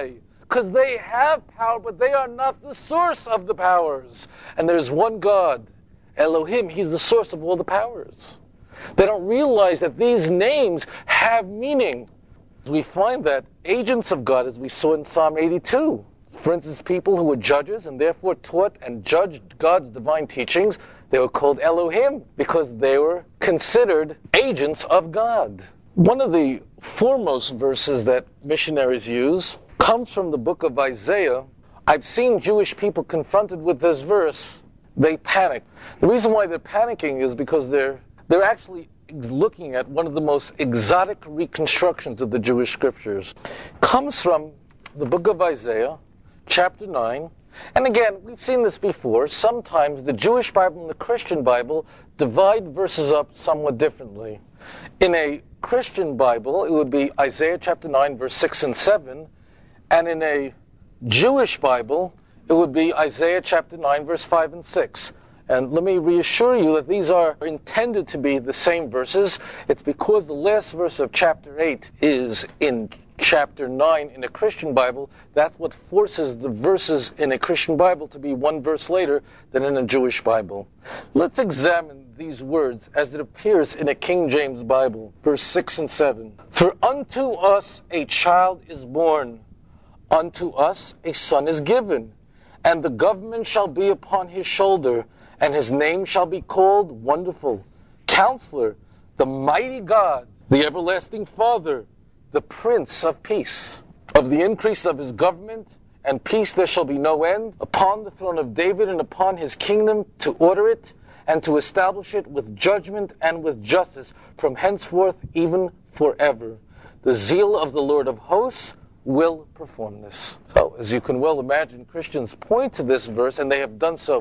because they have power, but they are not the source of the powers. And there's one God, Elohim. He's the source of all the powers. They don't realize that these names have meaning. We find that agents of God, as we saw in Psalm 82, for instance, people who were judges and therefore taught and judged God's divine teachings, they were called Elohim because they were considered agents of God. One of the foremost verses that missionaries use comes from the book of Isaiah. I've seen Jewish people confronted with this verse, they panic. The reason why they're panicking is because they're actually looking at one of the most exotic reconstructions of the Jewish scriptures. It comes from the book of Isaiah, chapter 9. And again, we've seen this before. Sometimes the Jewish Bible and the Christian Bible divide verses up somewhat differently. In a Christian Bible, it would be Isaiah chapter 9, verse 6 and 7. And in a Jewish Bible, it would be Isaiah chapter 9, verse 5 and 6. And let me reassure you that these are intended to be the same verses. It's because the last verse of chapter 8 is in chapter 9 in a Christian Bible. That's what forces the verses in a Christian Bible to be one verse later than in a Jewish Bible. Let's examine these words as it appears in a King James Bible, verse 6 and 7. For unto us a child is born, unto us a son is given, and the government shall be upon his shoulder, and his name shall be called Wonderful, Counselor, the Mighty God, the Everlasting Father, the Prince of Peace. Of the increase of his government and peace there shall be no end, upon the throne of David and upon his kingdom, to order it and to establish it with judgment and with justice from henceforth even forever. The zeal of the Lord of hosts will perform this. So, as you can well imagine, Christians point to this verse, and they have done so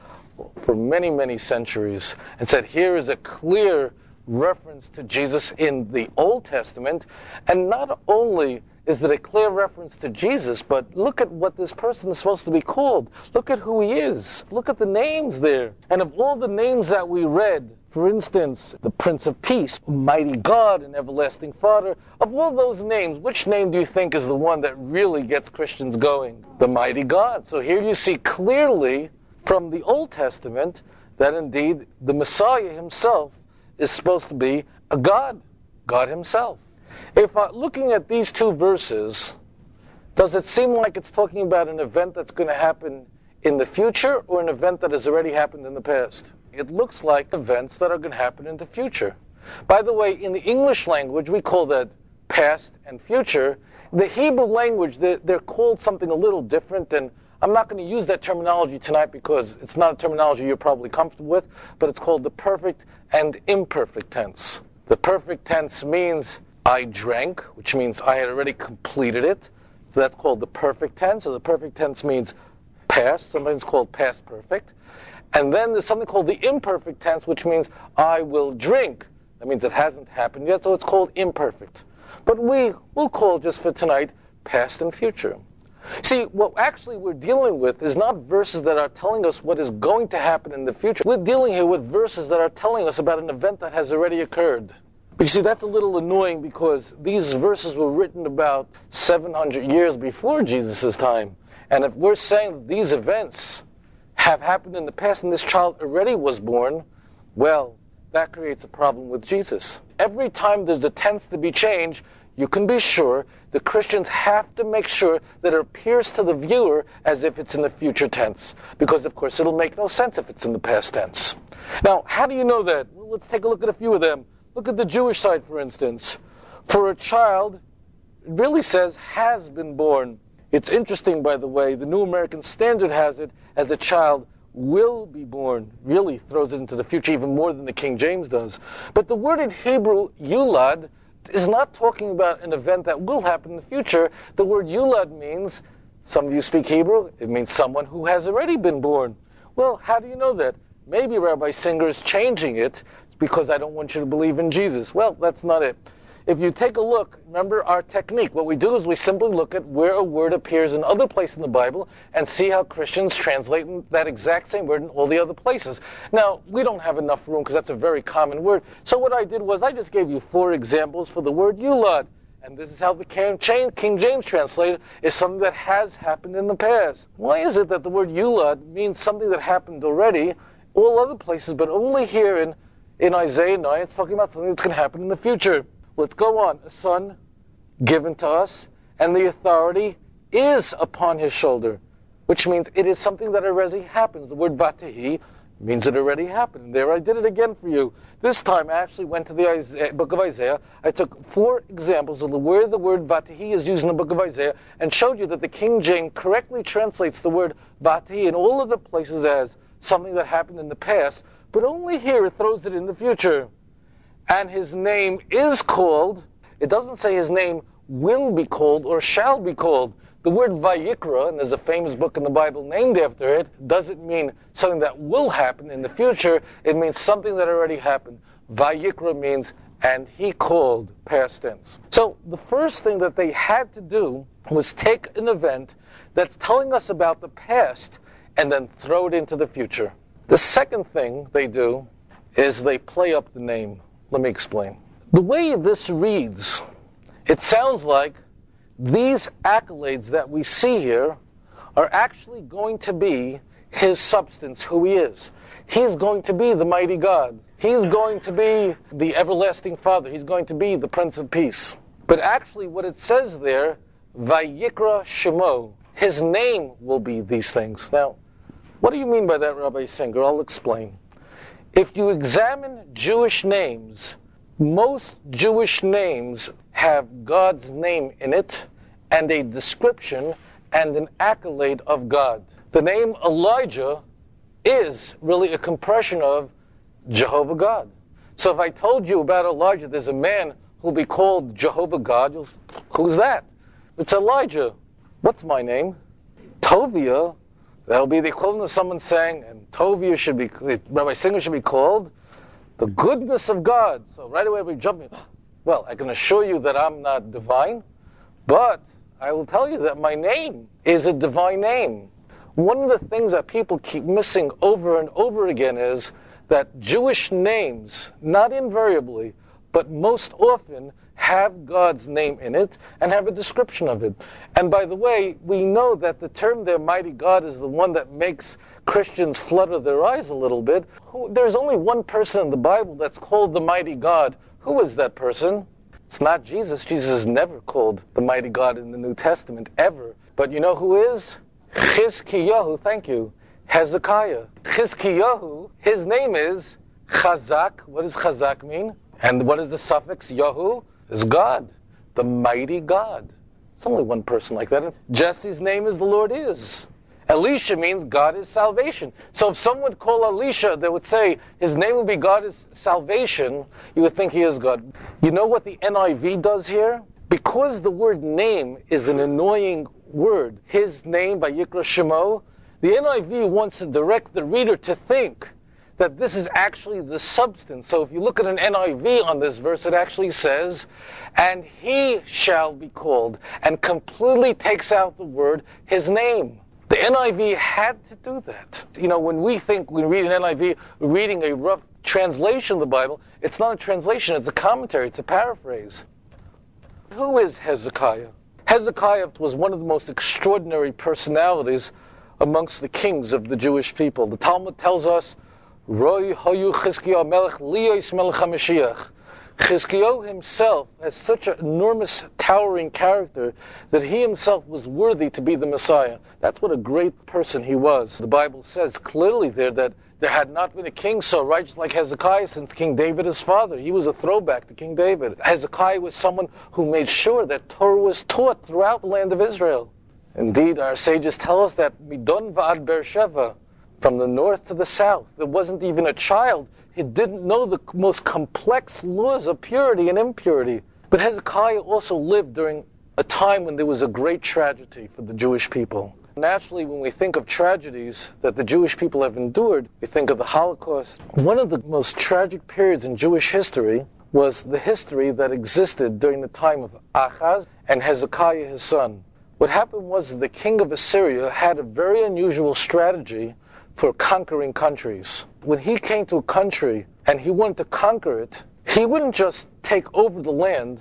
for many, many centuries, and said here is a clear reference to Jesus in the Old Testament. And not only is it a clear reference to Jesus, but look at what this person is supposed to be called. Look at who he is. Look at the names there. And of all the names that we read, for instance, the Prince of Peace, Mighty God, and Everlasting Father, of all those names, which name do you think is the one that really gets Christians going? The Mighty God. So here you see clearly from the Old Testament that indeed the Messiah himself is supposed to be a God, God himself. If looking at these two verses, does it seem like it's talking about an event that's going to happen in the future or an event that has already happened in the past? It looks like events that are going to happen in the future. By the way, in the English language, we call that past and future. The Hebrew language, they're called something a little different, and I'm not going to use that terminology tonight because it's not a terminology you're probably comfortable with, but it's called the perfect and imperfect tense. The perfect tense means I drank, which means I had already completed it. So that's called the perfect tense. So the perfect tense means past. Sometimes it's called past perfect. And then there's something called the imperfect tense, which means I will drink. That means it hasn't happened yet, so it's called imperfect. But we'll call just for tonight past and future. See, what actually we're dealing with is not verses that are telling us what is going to happen in the future. We're dealing here with verses that are telling us about an event that has already occurred. But you see, that's a little annoying because these verses were written about 700 years before Jesus' time. And if we're saying that these events have happened in the past and this child already was born, well, that creates a problem with Jesus. Every time there's a tense to be changed, you can be sure the Christians have to make sure that it appears to the viewer as if it's in the future tense. Because, of course, it'll make no sense if it's in the past tense. Now, how do you know that? Well, let's take a look at a few of them. Look at the Jewish side, for instance. For a child, it really says, has been born. It's interesting, by the way, the New American Standard has it as a child will be born. Really throws it into the future even more than the King James does. But the word in Hebrew, yulad, is not talking about an event that will happen in the future. The word yulad means, some of you speak Hebrew, it means someone who has already been born. Well, how do you know that? Maybe Rabbi Singer is changing it because I don't want you to believe in Jesus. Well, that's not it. If you take a look, remember our technique. What we do is we simply look at where a word appears in other places in the Bible and see how Christians translate that exact same word in all the other places. Now, we don't have enough room because that's a very common word. So what I did was I just gave you 4 examples for the word yulad. and this is how the King James translated, is something that has happened in the past. Why is it that the word yulad means something that happened already, all other places, but only here in Isaiah 9, it's talking about something that's going to happen in the future? Let's go on. A son given to us, and the authority is upon his shoulder, which means it is something that already happens. The word Vatahi means it already happened. And there I did it again for you. This time I actually went to the book of Isaiah. I took 4 examples of where the word Vatahi is used in the book of Isaiah and showed you that the King James correctly translates the word Vatahi in all of the places as something that happened in the past, but only here it throws it in the future. And his name is called, it doesn't say his name will be called or shall be called. The word Vayikra, and there's a famous book in the Bible named after it, doesn't mean something that will happen in the future. It means something that already happened. Vayikra means, and he called, past tense. So the first thing that they had to do was take an event that's telling us about the past and then throw it into the future. The second thing they do is they play up the name. Let me explain. The way this reads, it sounds like these accolades that we see here are actually going to be his substance, who he is. He's going to be the mighty God. He's going to be the everlasting Father. He's going to be the Prince of Peace. But actually what it says there, Vayikra Shemo, his name will be these things. Now, what do you mean by that, Rabbi Singer? I'll explain. If you examine Jewish names, most Jewish names have God's name in it and a description and an accolade of God. The name Elijah is really a compression of Jehovah God. So if I told you about Elijah, there's a man who'll be called Jehovah God, who's that? It's Elijah. What's my name? Tovia. That'll be the equivalent of someone saying, and Tovia should be, Rabbi Singer should be called the goodness of God. So right away we jump in. Well, I can assure you that I'm not divine, but I will tell you that my name is a divine name. One of the things that people keep missing over and over again is that Jewish names, not invariably, but most often, have God's name in it and have a description of it. And by the way, we know that the term there, mighty God, is the one that makes Christians flutter their eyes a little bit. There's only one person in the Bible that's called the mighty God. Who is that person? It's not Jesus. Jesus is never called the mighty God in the New Testament, ever. But you know who is? Chizkiyahu, thank you. Hezekiah. Chizkiyahu, his name is Chazak. What does Chazak mean? And what is the suffix Yahu? Is God, the mighty God. It's only one person like that. Jesse's name is the Lord is. Elisha means God is salvation. So if someone would call Elisha, they would say his name would be God is salvation. You would think he is God. You know what the NIV does here? Because the word name is an annoying word, his name by Yikra Shemo, the NIV wants to direct the reader to think that this is actually the substance. So if you look at an NIV on this verse, it actually says, and he shall be called, and completely takes out the word, his name. The NIV had to do that. You know, when we read an NIV, we're reading a rough translation of the Bible, it's not a translation, it's a commentary, it's a paraphrase. Who is Hezekiah? Hezekiah was one of the most extraordinary personalities amongst the kings of the Jewish people. The Talmud tells us, Roy Hayu Chizkiyahu Melech Liyos Melech HaMashiach. Chizkiyahu himself has such an enormous, towering character that he himself was worthy to be the Messiah. That's what a great person he was. The Bible says clearly there that there had not been a king so righteous like Hezekiah since King David his father. He was a throwback to King David. Hezekiah was someone who made sure that Torah was taught throughout the land of Israel. Indeed, our sages tell us that Midon Va'ad Beersheva, from the north to the south, there wasn't even a child. He didn't know the most complex laws of purity and impurity. But Hezekiah also lived during a time when there was a great tragedy for the Jewish people. Naturally, when we think of tragedies that the Jewish people have endured, we think of the Holocaust. One of the most tragic periods in Jewish history was the history that existed during the time of Achaz and Hezekiah, his son. What happened was the king of Assyria had a very unusual strategy for conquering countries. When he came to a country and he wanted to conquer it, he wouldn't just take over the land,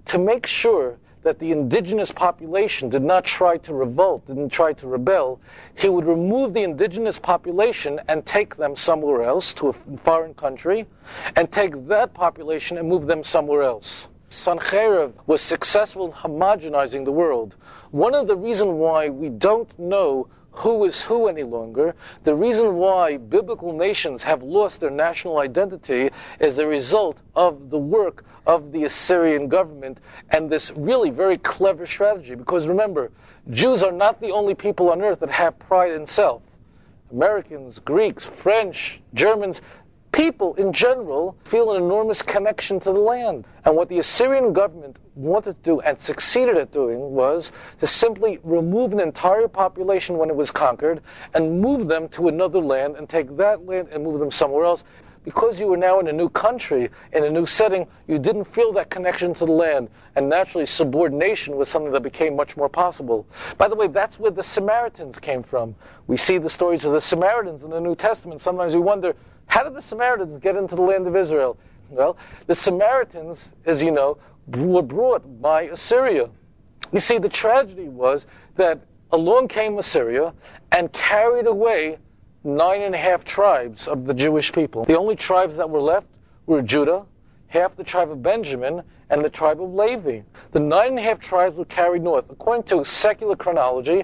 to make sure that the indigenous population did not try to revolt, didn't try to rebel, he would remove the indigenous population and take them somewhere else, to a foreign country, and take that population and move them somewhere else. Sancherib was successful in homogenizing the world. One of the reasons why we don't know who is who any longer, the reason why biblical nations have lost their national identity, is a result of the work of the Assyrian government and this really very clever strategy. Because remember, Jews are not the only people on earth that have pride in self. Americans, Greeks, French, Germans, people in general feel an enormous connection to the land. And what the Assyrian government wanted to do and succeeded at doing was to simply remove an entire population when it was conquered and move them to another land and take that land and move them somewhere else. Because you were now in a new country, in a new setting, you didn't feel that connection to the land. And naturally, subordination was something that became much more possible. By the way, that's where the Samaritans came from. We see the stories of the Samaritans in the New Testament. Sometimes we wonder, how did the Samaritans get into the land of Israel? Well, the Samaritans, as you know, were brought by Assyria. You see, the tragedy was that along came Assyria and carried away 9.5 tribes of the Jewish people. The only tribes that were left were Judah, half the tribe of Benjamin, and the tribe of Levi. The 9.5 tribes were carried north. According to secular chronology,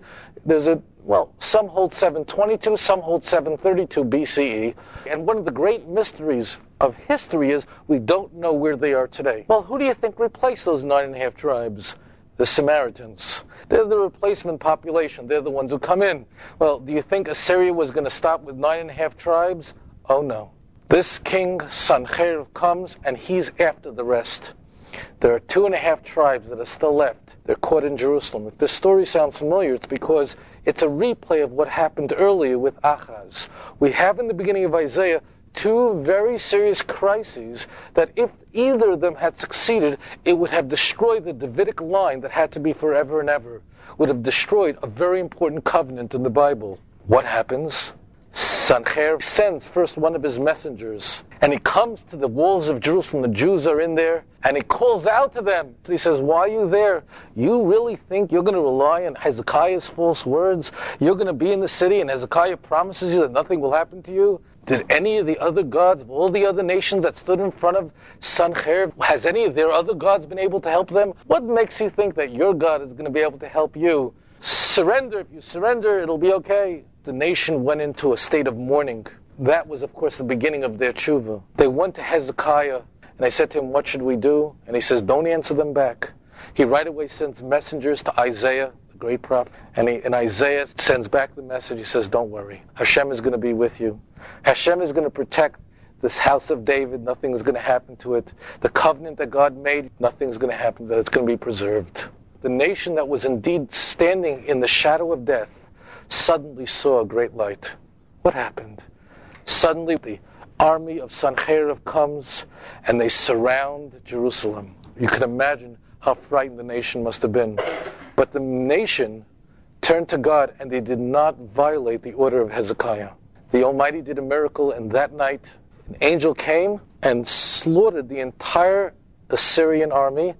some hold 722, some hold 732 BCE. And one of the great mysteries of history is we don't know where they are today. Well, who do you think replaced those 9.5 tribes? The Samaritans. They're the replacement population. They're the ones who come in. Well, do you think Assyria was going to stop with 9.5 tribes? Oh no. This king, Sancherib, comes and he's after the rest. There are 2.5 tribes that are still left. They're caught in Jerusalem. If this story sounds familiar, it's because it's a replay of what happened earlier with Achaz. We have in the beginning of Isaiah 2 very serious crises that if either of them had succeeded, it would have destroyed the Davidic line that had to be forever and ever. Would have destroyed a very important covenant in the Bible. What happens? Sancherib sends first one of his messengers, and he comes to the walls of Jerusalem. The Jews are in there, and he calls out to them. He says, why are you there? You really think you're going to rely on Hezekiah's false words? You're going to be in the city, and Hezekiah promises you that nothing will happen to you? Did any of the other gods of all the other nations that stood in front of Sancherib, has any of their other gods been able to help them? What makes you think that your God is going to be able to help you? Surrender. If you surrender, it'll be okay. The nation went into a state of mourning. That was, of course, the beginning of their tshuva. They went to Hezekiah, and they said to him, what should we do? And he says, don't answer them back. He right away sends messengers to Isaiah, the great prophet, and Isaiah sends back the message. He says, don't worry. Hashem is going to be with you. Hashem is going to protect this house of David. Nothing is going to happen to it. The covenant that God made, nothing is going to happen to it. It's going to be preserved. The nation that was indeed standing in the shadow of death suddenly saw a great light. What happened? Suddenly the army of Sancherib comes and they surround Jerusalem. You can imagine how frightened the nation must have been. But the nation turned to God and they did not violate the order of Hezekiah. The Almighty did a miracle, and that night an angel came and slaughtered the entire Assyrian army.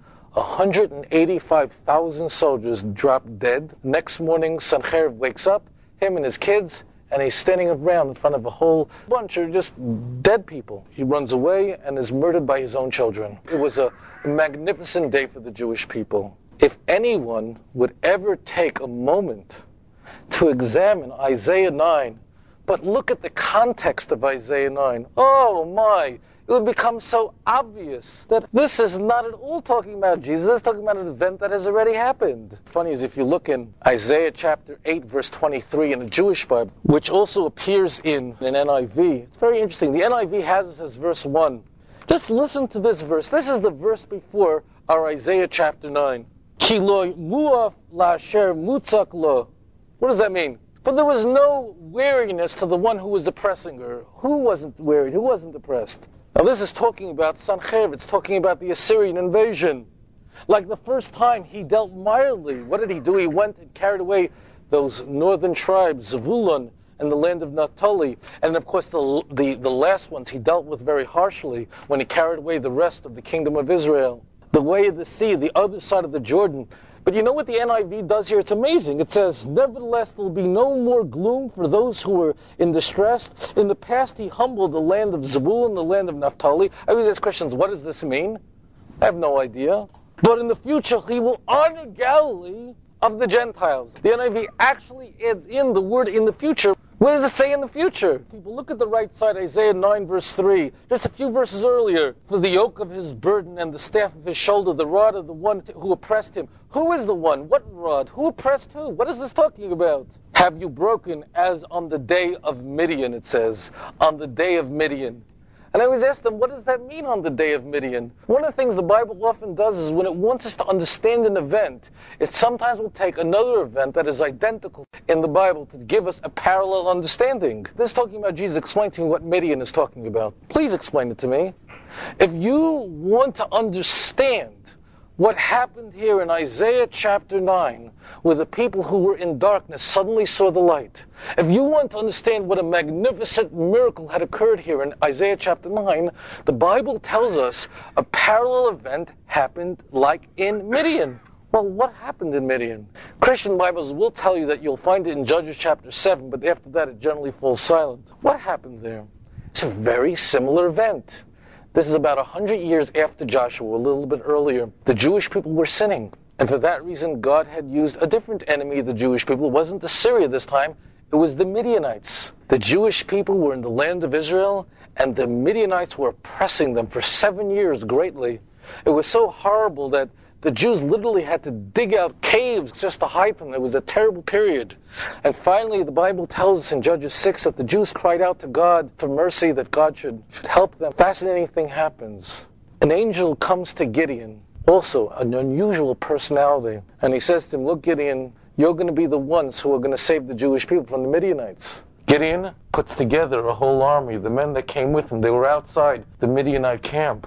185,000 soldiers dropped dead. Next morning, Sancherib wakes up, him and his kids, and he's standing around in front of a whole bunch of just dead people. He runs away and is murdered by his own children. It was a magnificent day for the Jewish people. If anyone would ever take a moment to examine Isaiah 9, but look at the context of Isaiah 9, oh my, it would become so obvious that this is not at all talking about Jesus. It's talking about an event that has already happened. Funny is if you look in Isaiah chapter 8, verse 23 in the Jewish Bible, which also appears in an NIV, it's very interesting. The NIV has this as verse 1. Just listen to this verse. This is the verse before our Isaiah chapter 9. Ki lo muaf la'asher mutzak lo. What does that mean? But there was no weariness to the one who was oppressing her. Who wasn't wearied? Who wasn't oppressed? Now this is talking about Sancherib. It's talking about the Assyrian invasion. Like the first time he dealt mildly. What did he do? He went and carried away those northern tribes, Zebulun and the land of Naphtali. And of course the last ones he dealt with very harshly when he carried away the rest of the kingdom of Israel. the way of the sea, the other side of the Jordan. But you know what the NIV does here? It's amazing. It says, nevertheless, there will be no more gloom for those who are in distress. In the past, he humbled the land of Zebulun, the land of Naphtali. I always ask questions, what does this mean? I have no idea. But in the future, he will honor Galilee of the Gentiles. The NIV actually adds in the word in the future. What does it say in the future? People, look at the right side, Isaiah 9 verse 3. Just a few verses earlier. For the yoke of his burden and the staff of his shoulder, the rod of the one who oppressed him. Who is the one? What rod? Who oppressed who? What is this talking about? Have you broken as on the day of Midian, it says. On the day of Midian. And I always ask them, what does that mean on the day of Midian? One of the things the Bible often does is when it wants us to understand an event, it sometimes will take another event that is identical in the Bible to give us a parallel understanding. This is talking about Jesus. Explain to me what Midian is talking about. Please explain it to me. If you want to understand what happened here in Isaiah chapter 9, where the people who were in darkness suddenly saw the light. If you want to understand what a magnificent miracle had occurred here in Isaiah chapter 9, the Bible tells us a parallel event happened like in Midian. Well, what happened in Midian? Christian Bibles will tell you that you'll find it in Judges chapter 7, but after that it generally falls silent. What happened there? It's a very similar event. This is about 100 years after Joshua, a little bit earlier. The Jewish people were sinning. And for that reason, God had used a different enemy of the Jewish people. It wasn't Assyria this time. It was the Midianites. The Jewish people were in the land of Israel, and the Midianites were oppressing them for 7 years greatly. It was so horrible that the Jews literally had to dig out caves just to hide from them. It was a terrible period. And finally, the Bible tells us in Judges 6 that the Jews cried out to God for mercy, that God should help them. Fascinating thing happens. An angel comes to Gideon, also an unusual personality, and he says to him, look, Gideon, you're going to be the ones who are going to save the Jewish people from the Midianites. Gideon puts together a whole army. The men that came with him, they were outside the Midianite camp.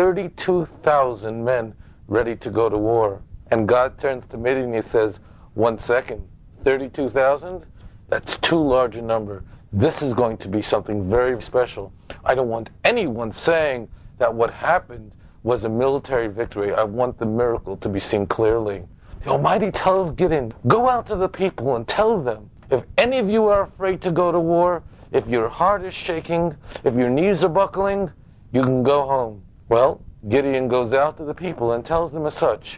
32,000 men ready to go to war. And God turns to Midian and he says, 1 second, 32,000? That's too large a number. This is going to be something very special. I don't want anyone saying that what happened was a military victory. I want the miracle to be seen clearly. The Almighty tells Gideon, go out to the people and tell them, if any of you are afraid to go to war, if your heart is shaking, if your knees are buckling, you can go home. Well, Gideon goes out to the people and tells them as such.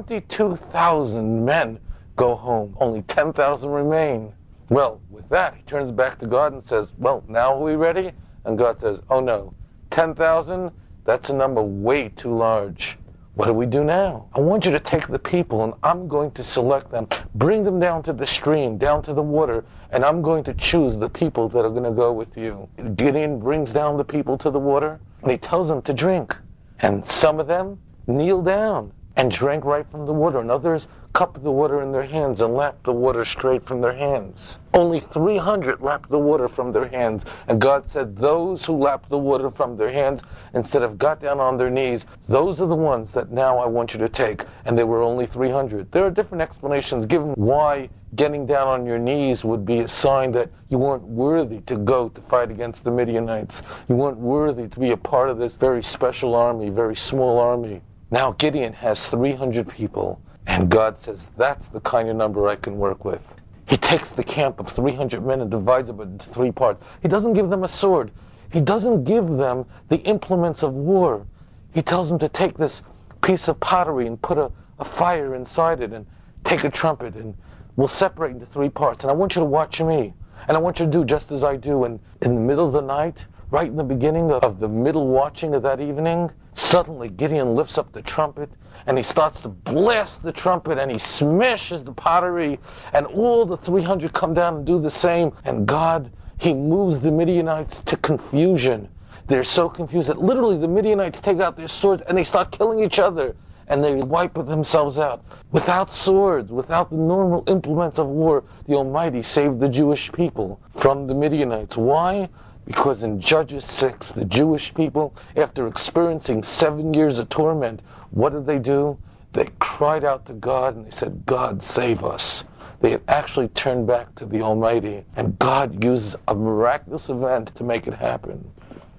22,000 men go home. Only 10,000 remain. Well, with that, he turns back to God and says, well, now are we ready? And God says, oh no, 10,000? That's a number way too large. What do we do now? I want you to take the people and I'm going to select them, bring them down to the stream, down to the water, and I'm going to choose the people that are going to go with you. Gideon brings down the people to the water and he tells them to drink. And some of them kneel down and drank right from the water, and others cupped the water in their hands and lapped the water straight from their hands. Only 300 lapped the water from their hands, and God said those who lapped the water from their hands instead of got down on their knees, those are the ones that now I want you to take. And there were only 300. There are different explanations given why getting down on your knees would be a sign that you weren't worthy to go to fight against the Midianites. You weren't worthy to be a part of this very special army, very small army. Now Gideon has 300 people, and God says, that's the kind of number I can work with. He takes the camp of 300 men and divides it into 3 parts. He doesn't give them a sword. He doesn't give them the implements of war. He tells them to take this piece of pottery and put a fire inside it and take a trumpet, and we'll separate into 3 parts. And I want you to watch me. And I want you to do just as I do. And in the middle of the night, right in the beginning of the middle watching of that evening, suddenly Gideon lifts up the trumpet and he starts to blast the trumpet and he smashes the pottery, and all the 300 come down and do the same. And God, he moves the Midianites to confusion. They're so confused that literally the Midianites take out their swords and they start killing each other. And they wipe themselves out. Without swords, without the normal implements of war, the Almighty saved the Jewish people from the Midianites. Why? Because in Judges 6, the Jewish people, after experiencing 7 years of torment, what did they do? They cried out to God and they said, God, save us. They had actually turned back to the Almighty. And God uses a miraculous event to make it happen.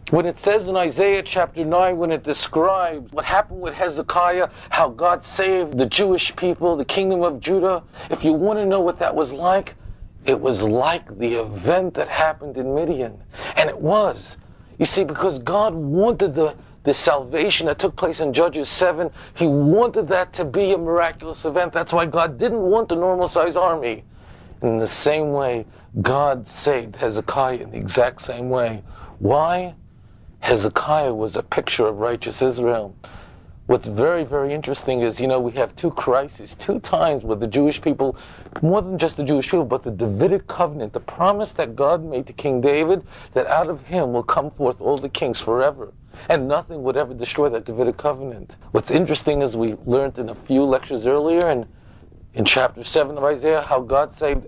When it says in Isaiah chapter 9, when it describes what happened with Hezekiah, how God saved the Jewish people, the kingdom of Judah, if you want to know what that was like, it was like the event that happened in Midian. And it was. You see, because God wanted the salvation that took place in Judges 7, He wanted that to be a miraculous event. That's why God didn't want a normal-sized army. And in the same way, God saved Hezekiah in the exact same way. Why? Hezekiah was a picture of righteous Israel. What's very, very interesting is, we have two crises, two times where the Jewish people, more than just the Jewish people, but the Davidic covenant, the promise that God made to King David, that out of him will come forth all the kings forever. And nothing would ever destroy that Davidic covenant. What's interesting is we learned in a few lectures earlier, in chapter 7 of Isaiah, how God saved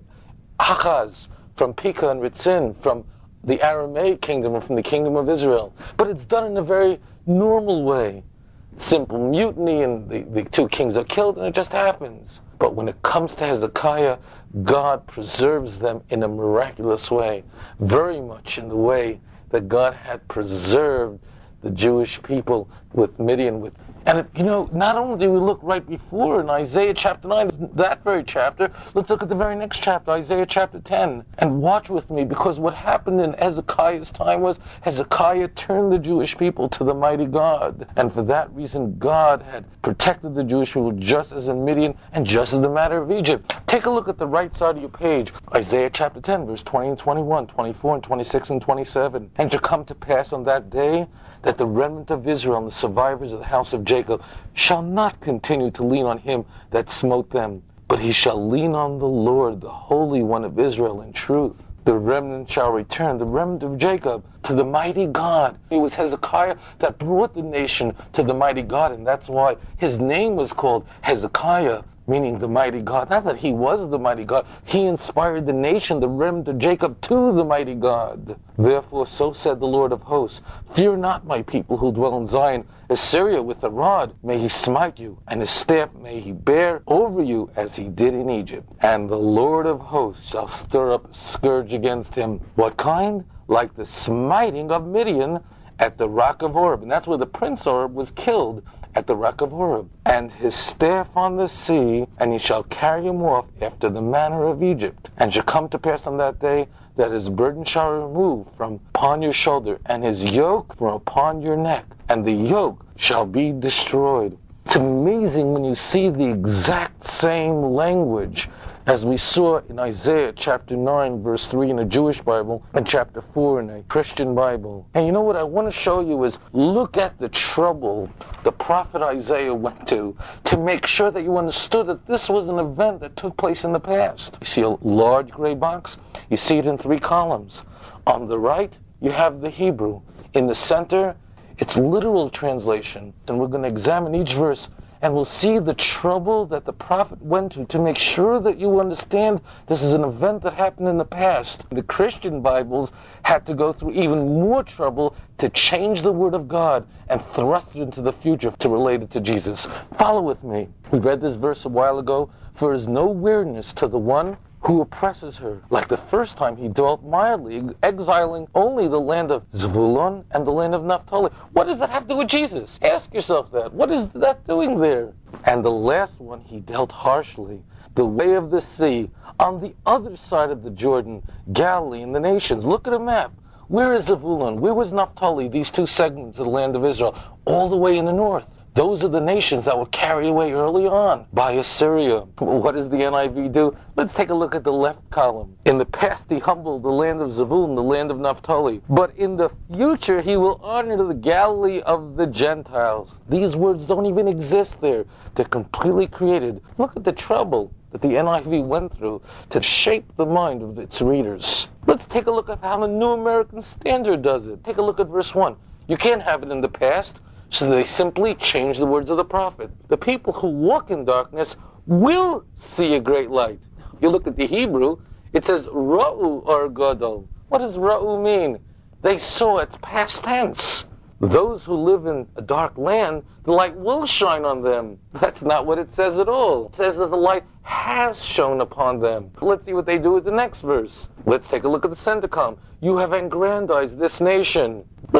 Achaz from Pekah and Ritzin, from the Aramaic kingdom and from the kingdom of Israel. But it's done in a very normal way. Simple mutiny and the two kings are killed and it just happens. But when it comes to Hezekiah, God preserves them in a miraculous way. Very much in the way that God had preserved the Jewish people with Midian. And not only do we look right before in Isaiah chapter 9, that very chapter, let's look at the very next chapter, Isaiah chapter 10. And watch with me, because what happened in Hezekiah's time was Hezekiah turned the Jewish people to the mighty God. And for that reason, God had protected the Jewish people just as in Midian and just as the matter of Egypt. Take a look at the right side of your page, Isaiah chapter 10, verse 20 and 21, 24 and 26 and 27. And it shall come to pass on that day that the remnant of Israel and the survivors of the house of Jacob shall not continue to lean on him that smote them, but he shall lean on the Lord, the Holy One of Israel, in truth. The remnant shall return, the remnant of Jacob, to the mighty God. It was Hezekiah that brought the nation to the mighty God, and that's why his name was called Hezekiah, meaning the mighty God. Not that he was the mighty God. He inspired the nation, the remnant of Jacob, to the mighty God. Therefore, so said the Lord of hosts, fear not, my people who dwell in Zion. Assyria with a rod may he smite you, and his staff may he bear over you as he did in Egypt. And the Lord of hosts shall stir up a scourge against him. What kind? Like the smiting of Midian at the rock of Horeb. And that's where the prince Horeb was killed, at the rock of Horeb. And his staff on the sea, and he shall carry him off after the manner of Egypt. And shall come to pass on that day that his burden shall remove from upon your shoulder, and his yoke from upon your neck, and the yoke shall be destroyed. It's amazing when you see the exact same language as we saw in Isaiah chapter 9 verse 3 in a Jewish Bible and chapter 4 in a Christian Bible. And you know what I want to show you is, look at the trouble the prophet Isaiah went to make sure that you understood that this was an event that took place in the past. You see a large gray box? You see it in 3 columns. On the right, you have the Hebrew. In the center, it's literal translation. And we're going to examine each verse, and we'll see the trouble that the prophet went to make sure that you understand this is an event that happened in the past. The Christian Bibles had to go through even more trouble to change the Word of God and thrust it into the future to relate it to Jesus. Follow with me. We read this verse a while ago. For there is no weariness to the one who oppresses her. Like the first time, he dwelt mildly, exiling only the land of Zebulun and the land of Naphtali. What does that have to do with Jesus? Ask yourself that. What is that doing there? And the last one, he dealt harshly. The way of the sea, on the other side of the Jordan, Galilee and the nations. Look at a map. Where is Zebulun? Where was Naphtali? These 2 segments of the land of Israel. All the way in the north. Those are the nations that were carried away early on by Assyria. What does the NIV do? Let's take a look at the left column. In the past, he humbled the land of Zebulun, the land of Naphtali. But in the future, he will honor the Galilee of the Gentiles. These words don't even exist there. They're completely created. Look at the trouble that the NIV went through to shape the mind of its readers. Let's take a look at how the New American Standard does it. Take a look at verse 1. You can't have it in the past. So they simply change the words of the prophet. The people who walk in darkness will see a great light. If you look at the Hebrew, it says, Ra'u or Gadol. What does Ra'u mean? They saw, it's past tense. Those who live in a dark land, the light will shine on them. That's not what it says at all. It says that the light has shone upon them. Let's see what they do with the next verse. Let's take a look at the center column. You have aggrandized this nation.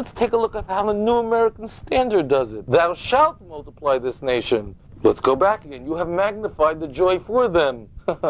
Let's take a look at how the New American Standard does it. Thou shalt multiply this nation. Let's go back again. You have magnified the joy for them.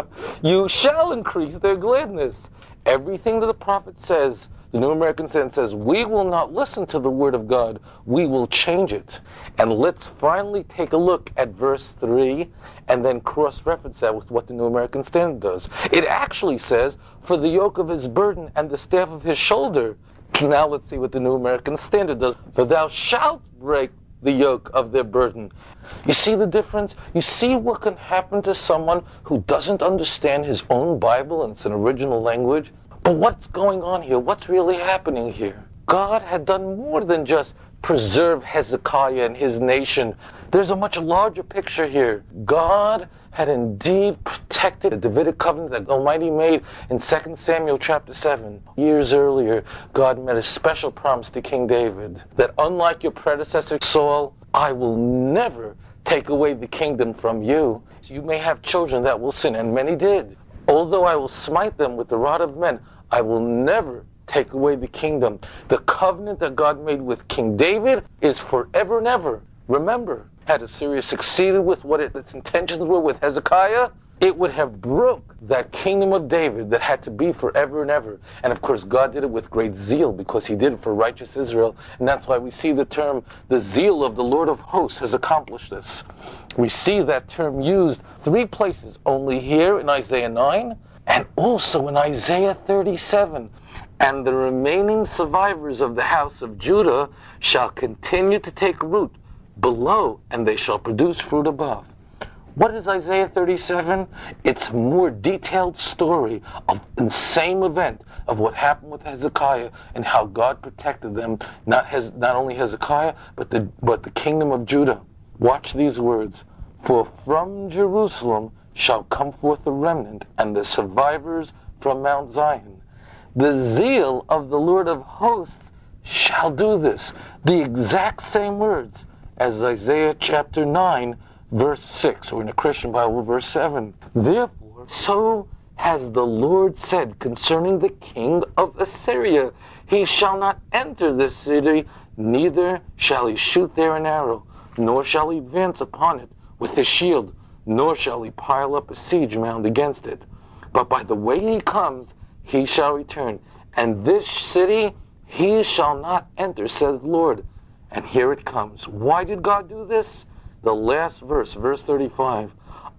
You shall increase their gladness. Everything that the prophet says, the New American Standard says, we will not listen to the word of God. We will change it. And let's finally take a look at verse 3 and then cross-reference that with what the New American Standard does. It actually says, for the yoke of his burden and the staff of his shoulder. Now let's see what the New American Standard does. For thou shalt break the yoke of their burden. You see the difference? You see what can happen to someone who doesn't understand his own Bible and it's an original language? But what's going on here? What's really happening here? God had done more than just preserve Hezekiah and his nation. There's a much larger picture here. God had indeed protected the Davidic covenant that Almighty made in 2 Samuel chapter 7. Years earlier, God made a special promise to King David that unlike your predecessor Saul, I will never take away the kingdom from you. You may have children that will sin, and many did. Although I will smite them with the rod of men, I will never take away the kingdom. The covenant that God made with King David is forever and ever. Remember, had Assyria succeeded with what its intentions were with Hezekiah, it would have broke that kingdom of David that had to be forever and ever. And of course, God did it with great zeal because he did it for righteous Israel. And that's why we see the term, the zeal of the Lord of hosts has accomplished this. We see that term used 3 places, only here in Isaiah 9 and also in Isaiah 37. And the remaining survivors of the house of Judah shall continue to take root below, and they shall produce fruit above. What is Isaiah 37? It's a more detailed story of the same event of what happened with Hezekiah and how God protected them, not only Hezekiah, but the kingdom of Judah. Watch these words. For from Jerusalem shall come forth the remnant and the survivors from Mount Zion. The zeal of the Lord of hosts shall do this. The exact same words as Isaiah chapter 9, verse 6, or in a Christian Bible, verse 7. Therefore, so has the Lord said concerning the king of Assyria, he shall not enter this city, neither shall he shoot there an arrow, nor shall he advance upon it with his shield, nor shall he pile up a siege mound against it. But by the way he comes, he shall return, and this city he shall not enter, says the Lord. And here it comes. Why did God do this? The last verse, verse 35.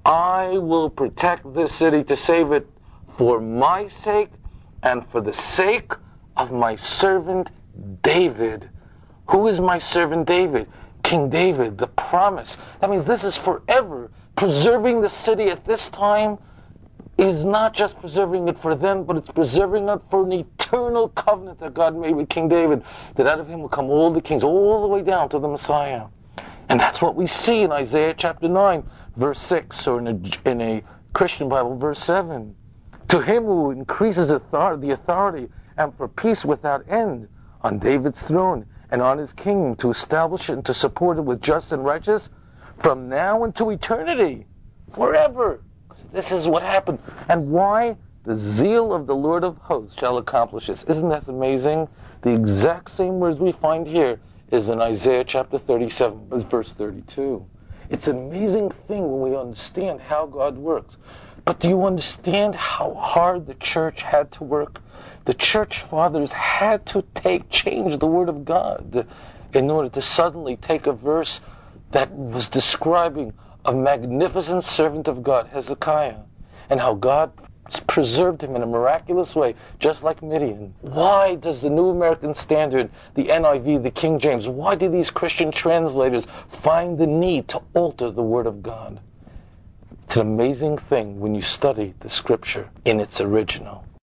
I will protect this city to save it for my sake and for the sake of my servant David. Who is my servant David? King David, the promise. That means this is forever. Preserving the city at this time is not just preserving it for them, but it's preserving it for an eternal covenant that God made with King David, that out of him will come all the kings, all the way down to the Messiah. And that's what we see in Isaiah chapter 9, verse 6, or in a Christian Bible, verse 7. To him who increases the authority and for peace without end on David's throne and on his kingdom, to establish it and to support it with justice and righteousness from now into eternity, forever. This is what happened. And why? The zeal of the Lord of hosts shall accomplish this. Isn't that amazing? The exact same words we find here is in Isaiah chapter 37, verse 32. It's an amazing thing when we understand how God works. But do you understand how hard the church had to work? The church fathers had to change the word of God in order to suddenly take a verse that was describing a magnificent servant of God, Hezekiah, and how God preserved him in a miraculous way, just like Midian. Why does the New American Standard, the NIV, the King James, why do these Christian translators find the need to alter the Word of God? It's an amazing thing when you study the Scripture in its original.